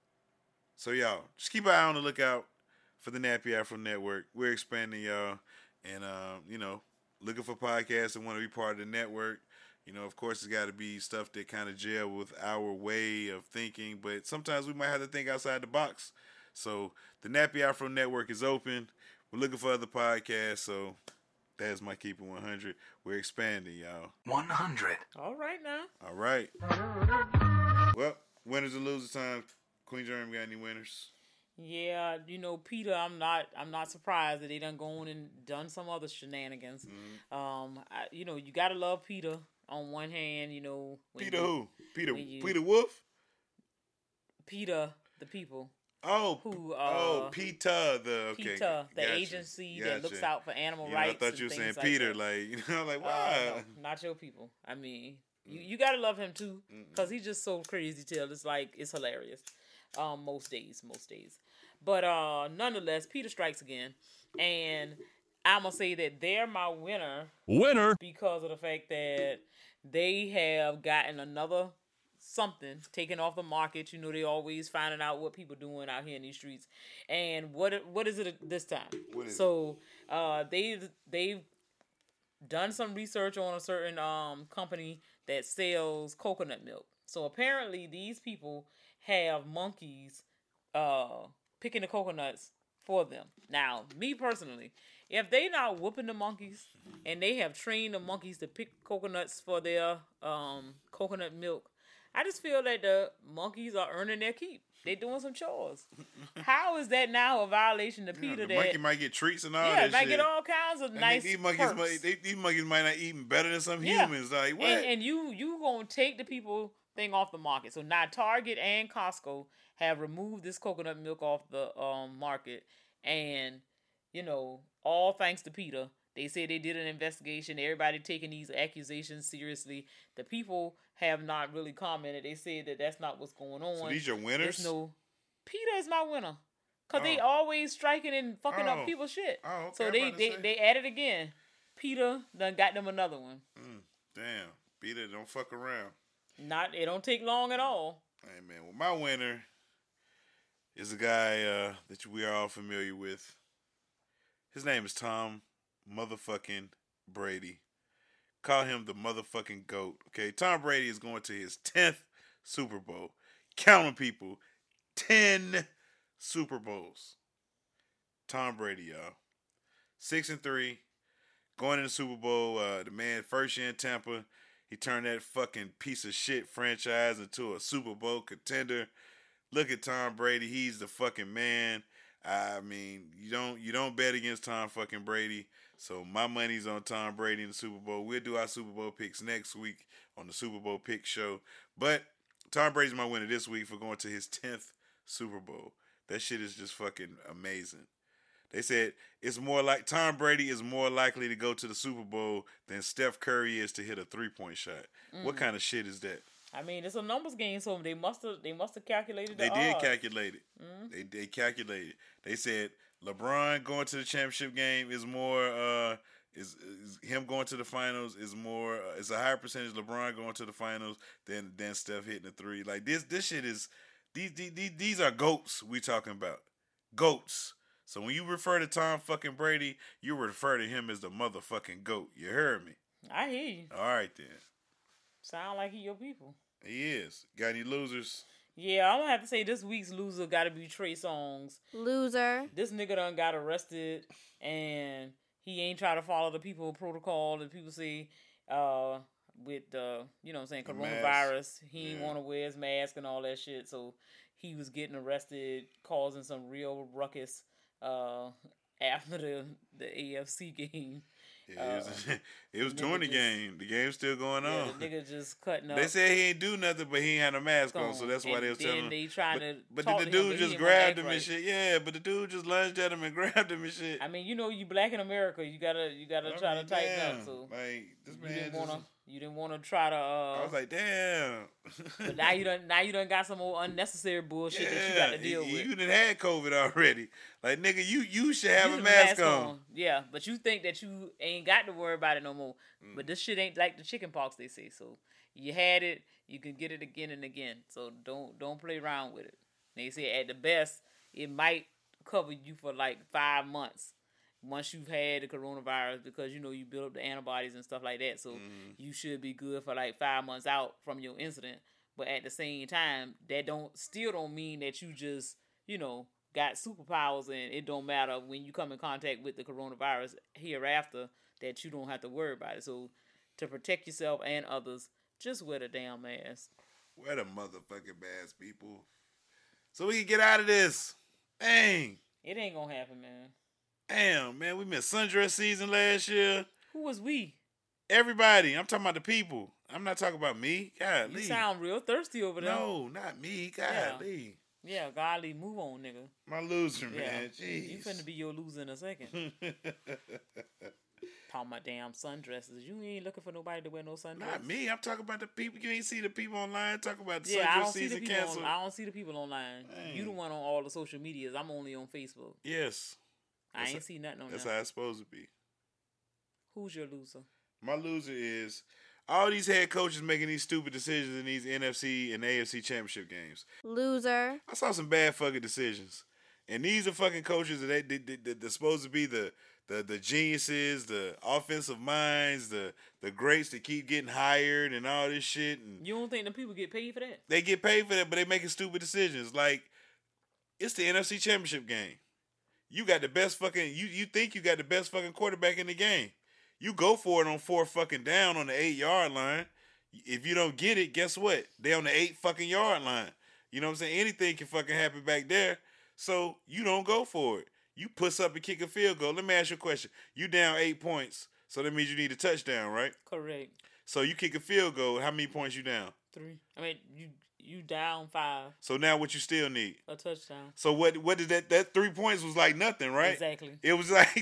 So, y'all, just keep an eye on the lookout for the Nappy Afro Network. We're expanding, y'all. And, looking for podcasts that want to be part of the network. Of course, it's got to be stuff that kind of gel with our way of thinking, but sometimes we might have to think outside the box. So the Nappy Afro Network is open. We're looking for other podcasts, so that's my Keep It 100. We're expanding, y'all. 100. All right now. All right. Well, winners and losers time. Queen Germ, got any winners? Yeah, Peter, I'm not surprised that they done gone and done some other shenanigans. Mm-hmm. You gotta love Peter on one hand, Peter who? Peter Wolf? Peter, the people. Oh, who? PETA, the PETA, the agency that looks out for animal rights. I thought you were saying like Peter, that. like wow. No, not your people. I mean, you gotta love him too, because he's just so crazy till it's hilarious. Most days. But nonetheless, Peter strikes again, and I'm gonna say that they're my winner because of the fact that they have gotten another something taken off the market. They always finding out what people doing out here in these streets, and what is it this time? They've done some research on a certain company that sells coconut milk. So apparently these people have monkeys picking the coconuts for them. Now, me personally, if they not whooping the monkeys and they have trained the monkeys to pick coconuts for their coconut milk, I just feel that the monkeys are earning their keep. They're doing some chores. How is that now a violation to Peter? The monkey might get treats and all that shit. Yeah, might get all kinds of nice these perks. monkeys might not eating better than some humans. Like, what? And you gonna take the people thing off the market. So now Target and Costco have removed this coconut milk off the market. And, all thanks to Peter. They said they did an investigation. Everybody taking these accusations seriously. The people have not really commented. They said that that's not what's going on. So these are winners? Peter is my winner. Because they always striking and fucking up people's shit. Oh, okay. So they added again. Peter done got them another one. Damn. Peter don't fuck around. It don't take long at all. Hey, man. Well, my winner is a guy that we are all familiar with. His name is Tom motherfucking Brady. Call him the motherfucking GOAT. Okay, Tom Brady is going to his 10th Super Bowl. Counting people. 10 Super Bowls. Tom Brady, y'all. 6-3. Going in the Super Bowl. The man first year in Tampa. He turned that fucking piece of shit franchise into a Super Bowl contender. Look at Tom Brady. He's the fucking man. I mean, you don't bet against Tom fucking Brady. So my money's on Tom Brady in the Super Bowl. We'll do our Super Bowl picks next week on the Super Bowl Pick Show. But Tom Brady's my winner this week for going to his 10th Super Bowl. That shit is just fucking amazing. They said it's more like Tom Brady is more likely to go to the Super Bowl than Steph Curry is to hit a 3-point shot. What kind of shit is that? I mean, it's a numbers game, so they must have calculated the They odds. did calculate it. They calculated. They said LeBron going to the championship game is more is him going to the finals is more it's a higher percentage LeBron going to the finals than Steph hitting the three. Like this shit is these are GOATs we talking about. GOATs. So when you refer to Tom fucking Brady, you refer to him as the motherfucking GOAT. You heard me. I hear you. All right then. Sound like he your people. He is. Got any losers? Yeah, I'm gonna have to say this week's loser got to be Trey Songz. Loser. This nigga done got arrested and he ain't try to follow the people protocol that people say with you know what I'm saying, coronavirus. He ain't want to wear his mask and all that shit. So he was getting arrested, causing some real ruckus after the AFC game. Yeah, it was during the game. The game's still going on. The nigga just cutting up. They said he ain't do nothing, but he ain't had a mask on, so that's why they was telling him. They trying but the dude just grabbed him and shit. Yeah, but the dude just lunged at him and grabbed him and shit. I mean, you black in America, you gotta try to tighten up. So like this man you didn't want to try to. I was like, damn. But now you done got some more unnecessary bullshit that you got to deal with. You done had COVID already. Like nigga, you should have a mask on. Yeah, but you think that you ain't got to worry about it no more. But this shit ain't like the chicken pox they say. So you had it, you can get it again and again. So don't play around with it. They say at the best it might cover you for like 5 months. once you've had the coronavirus, because, you know, you build up the antibodies and stuff like that. So you should be good for like 5 months out from your incident. But at the same time, that still don't mean that you just, you know, got superpowers and it don't matter when you come in contact with the coronavirus hereafter that you don't have to worry about it. So to protect yourself and others, just wear the damn mask. Wear the motherfucking mask, people. So we can get out of this. Dang. It ain't gonna happen, man. Damn, man. We missed sundress season last year. Who was we? Everybody. I'm talking about the people. I'm not talking about me. God, You sound real thirsty over there. No, not me. Golly. Yeah, golly, move on, nigga. My loser, man. Jeez. You finna be your loser in a second. Talking about damn sundresses. You ain't looking for nobody to wear no sundress. Not me. I'm talking about the people. You ain't see the people online talking about the I sundress don't see the season people canceled. I don't see the people online. Dang. You the one on all the social medias. I'm only on Facebook. Yes. I ain't see nothing on That's there. how it's supposed to be. Who's your loser? My loser is all these head coaches making these stupid decisions in these NFC and AFC championship games. Loser. I saw some bad fucking decisions. And these are fucking coaches that they're supposed to be the geniuses, the offensive minds, the greats that keep getting hired and all this shit. And You don't think the people get paid for that? they get paid for that, but they making stupid decisions. Like, it's the NFC championship game. You got the best fucking, you think you got the best fucking quarterback in the game. You go for it on 4 fucking down on the 8-yard line. If you don't get it, guess what? They on the 8 fucking yard line. You know what I'm saying? Anything can fucking happen back there. So you don't go for it. You puss up and kick a field goal. Let me ask you a question. You down 8 points, so that means you need a touchdown, right? Correct. So you kick a field goal. How many points you down? 3. I mean, you down 5. So now what you still need? A touchdown. So what did that 3 points was like nothing, right? Exactly. It was like,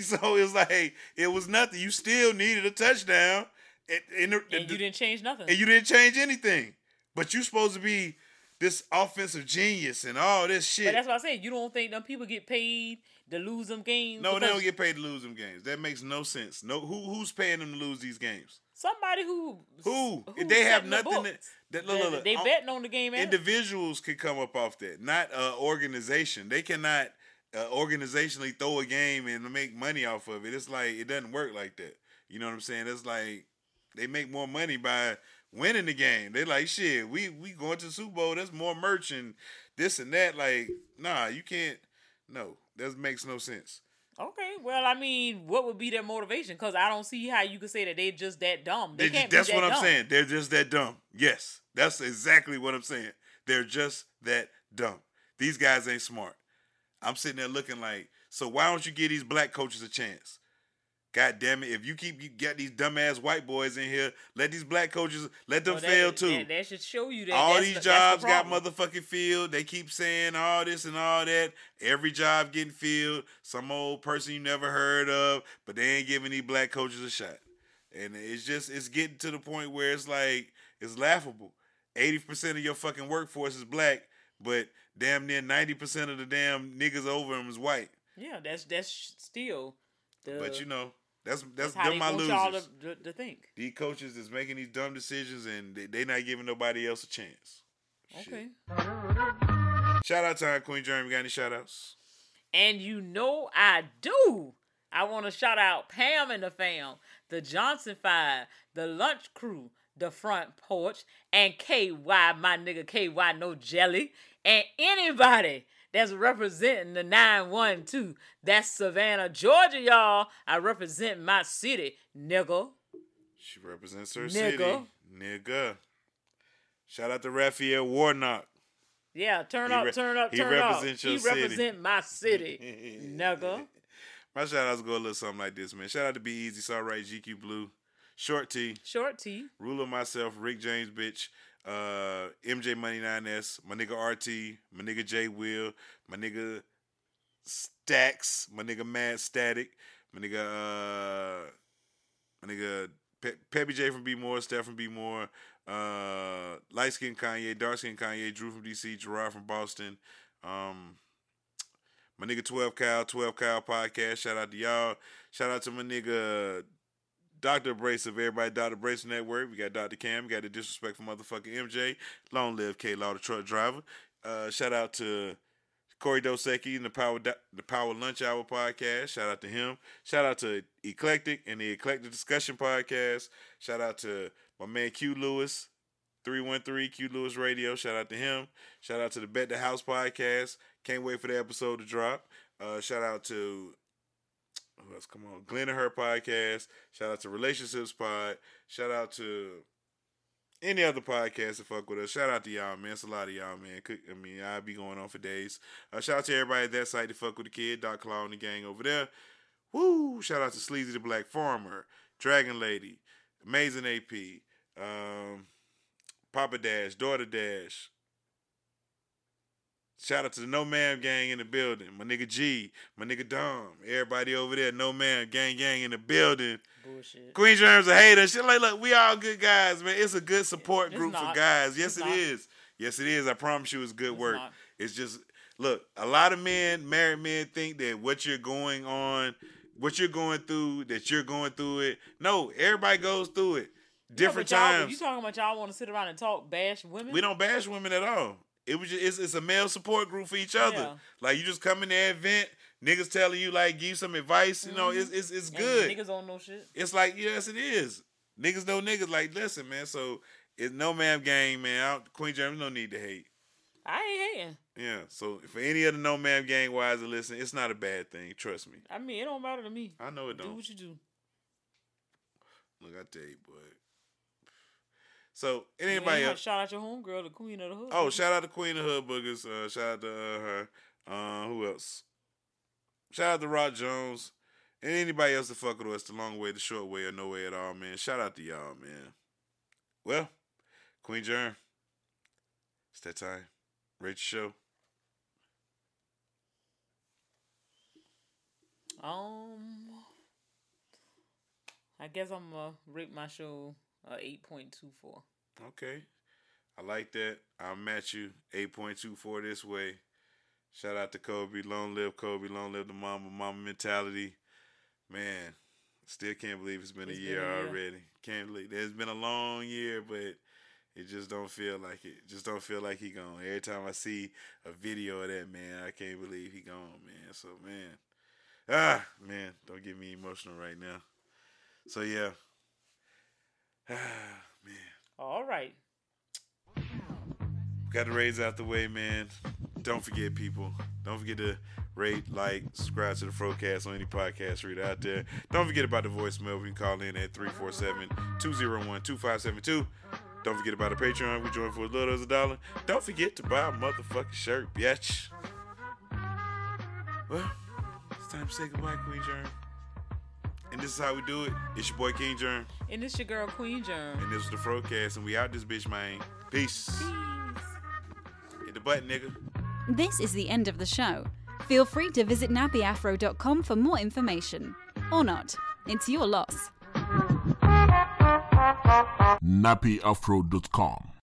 it was nothing. You still needed a touchdown. And you didn't change nothing. And you didn't change anything. But you supposed to be this offensive genius and all this shit. But that's what I said. You don't think them people get paid to lose them games? No, they don't get paid to lose them games. That makes no sense. No, who's paying them to lose these games? Somebody who they have nothing. Look, they betting on the game. Individuals could come up off that, not organization. They cannot organizationally throw a game and make money off of it. It's like it doesn't work like that. You know what I'm saying? It's like they make more money by winning the game. They like, shit, we going to the Super Bowl. There's more merch and this and that. Like, nah, you can't. No, that makes no sense. Okay, well, I mean, what would be their motivation? Because I don't see how you could say that they're just that dumb. That's what I'm saying. They're just that dumb. Yes, that's exactly what I'm saying. They're just that dumb. These guys ain't smart. I'm sitting there looking like, so why don't you give these black coaches a chance? God damn it. If you got these dumbass white boys in here, let these black coaches, let them fail too. That should show you that all these jobs got motherfucking filled. They keep saying all this and all that. Every job getting filled. Some old person you never heard of, but they ain't giving these black coaches a shot. And it's getting to the point where it's like, it's laughable. 80% of your fucking workforce is black, but damn near 90% of the damn niggas over them is white. Yeah, that's still But you know, that's how them my losers. Y'all to think. These coaches is making these dumb decisions and they not giving nobody else a chance. Okay. Shout out to our Queen Jeremy. Got any shout outs? And you know I do. I want to shout out Pam and the fam, the Johnson 5, the Lunch Crew, the Front Porch, and KY, my nigga KY No Jelly, and anybody that's representing the 912. That's Savannah, Georgia, y'all. I represent my city, nigga. She represents her city. Nigga. Shout out to Raphael Warnock. Yeah, turn up. He represent my city, nigga. My shout outs go a little something like this, man. Shout out to Be Easy, Saw Right, GQ Blue, Short T, Ruler Myself, Rick James Bitch, MJ Money 9S, my nigga RT, my nigga J Will, my nigga Stacks, my nigga Mad Static, my nigga Peppy J from B More, Steph from B More, Light Skin Kanye, Dark Skin Kanye, Drew from DC, Gerard from Boston, my nigga 12 Cal Podcast. Shout out to y'all. Shout out to my nigga Dr. Abrasive, everybody Dr. Abrasive Network. We got Dr. Cam. We got the disrespectful motherfucking MJ. Long live K-Law, the truck driver. Shout out to Corey Dosecki and the Power Lunch Hour podcast. Shout out to him. Shout out to Eclectic and the Eclectic Discussion podcast. Shout out to my man Q Lewis, 313 Q Lewis Radio. Shout out to him. Shout out to the Bet the House podcast. Can't wait for the episode to drop. Shout out to who else? Come on, Glenn and Her podcast. Shout out to Relationships Pod. Shout out to any other podcast that fuck with us. Shout out to y'all, man. It's a lot of y'all, man. I mean, I'll be going on for days. Shout out to everybody at that site that fuck with the kid. Doc Claw and the gang over there. Woo! Shout out to Sleazy the Black Farmer, Dragon Lady, Amazing AP, Papa Dash, Daughter Dash. Shout out to the No Man Gang in the building. My nigga G, my nigga Dom, everybody over there. No Man Gang in the building. Bullshit. Queen Germ's a hater. Shit, like, look, we all good guys, man. It's a good support group for guys. Yes, it is. Yes, it is. I promise you, it's good work. It's just, look, a lot of men, married men, think that what you're going through, that you're going through it. No, everybody goes through it. Different times. You talking about y'all want to sit around and bash women? We don't bash women at all. It was just, it's a male support group for each other. Yeah. Like, you just come in there, vent, niggas telling you, like, give some advice. You know, it's good. Niggas don't know shit. It's like, yes, it is. Niggas know niggas. Like, listen, man. So it's No Man Gang, man. Queen German, no need to hate. I ain't hating. Yeah. So for any of the No Man Gang wise to listen, it's not a bad thing. Trust me. I mean, it don't matter to me. I know it don't. Do what you do. Look, I tell you, boy. So, anybody else? Shout out your homegirl, the Queen of the Hood. Oh, shout out to Queen of the Hood Boogers. Shout out to her. Who else? Shout out to Rod Jones. And anybody else that fuck with us the long way, the short way, or no way at all, man. Shout out to y'all, man. Well, Queen Germ, it's that time. Rate your show. I guess I'm going to rate my show 8.24. Okay. I like that. I'll match you 8.24 this way. Shout out to Kobe. Long live Kobe. Long live the mama mentality. Man, still can't believe it's been a year already. Can't believe. It's been a long year, but it just don't feel like it. Just don't feel like he gone. Every time I see a video of that, man, I can't believe he gone, man. So, man. Don't get me emotional right now. So, yeah. Man. All right. Got the raids out the way, man. Don't forget, people. Don't forget to rate, like, subscribe to the Frocast on any podcast reader out there. Don't forget about the voicemail. We can call in at 347-201-2572. Don't forget about the Patreon. We join for as little as $1. Don't forget to buy a motherfucking shirt, bitch. Well, it's time to say goodbye, Queen Germ. And this is how we do it. It's your boy King Germ. And this your girl Queen Germ. And this is the Frocast, and we out this bitch, man. Peace. Hit the button, nigga. This is the end of the show. Feel free to visit nappyafro.com for more information. Or not. It's your loss. nappyafro.com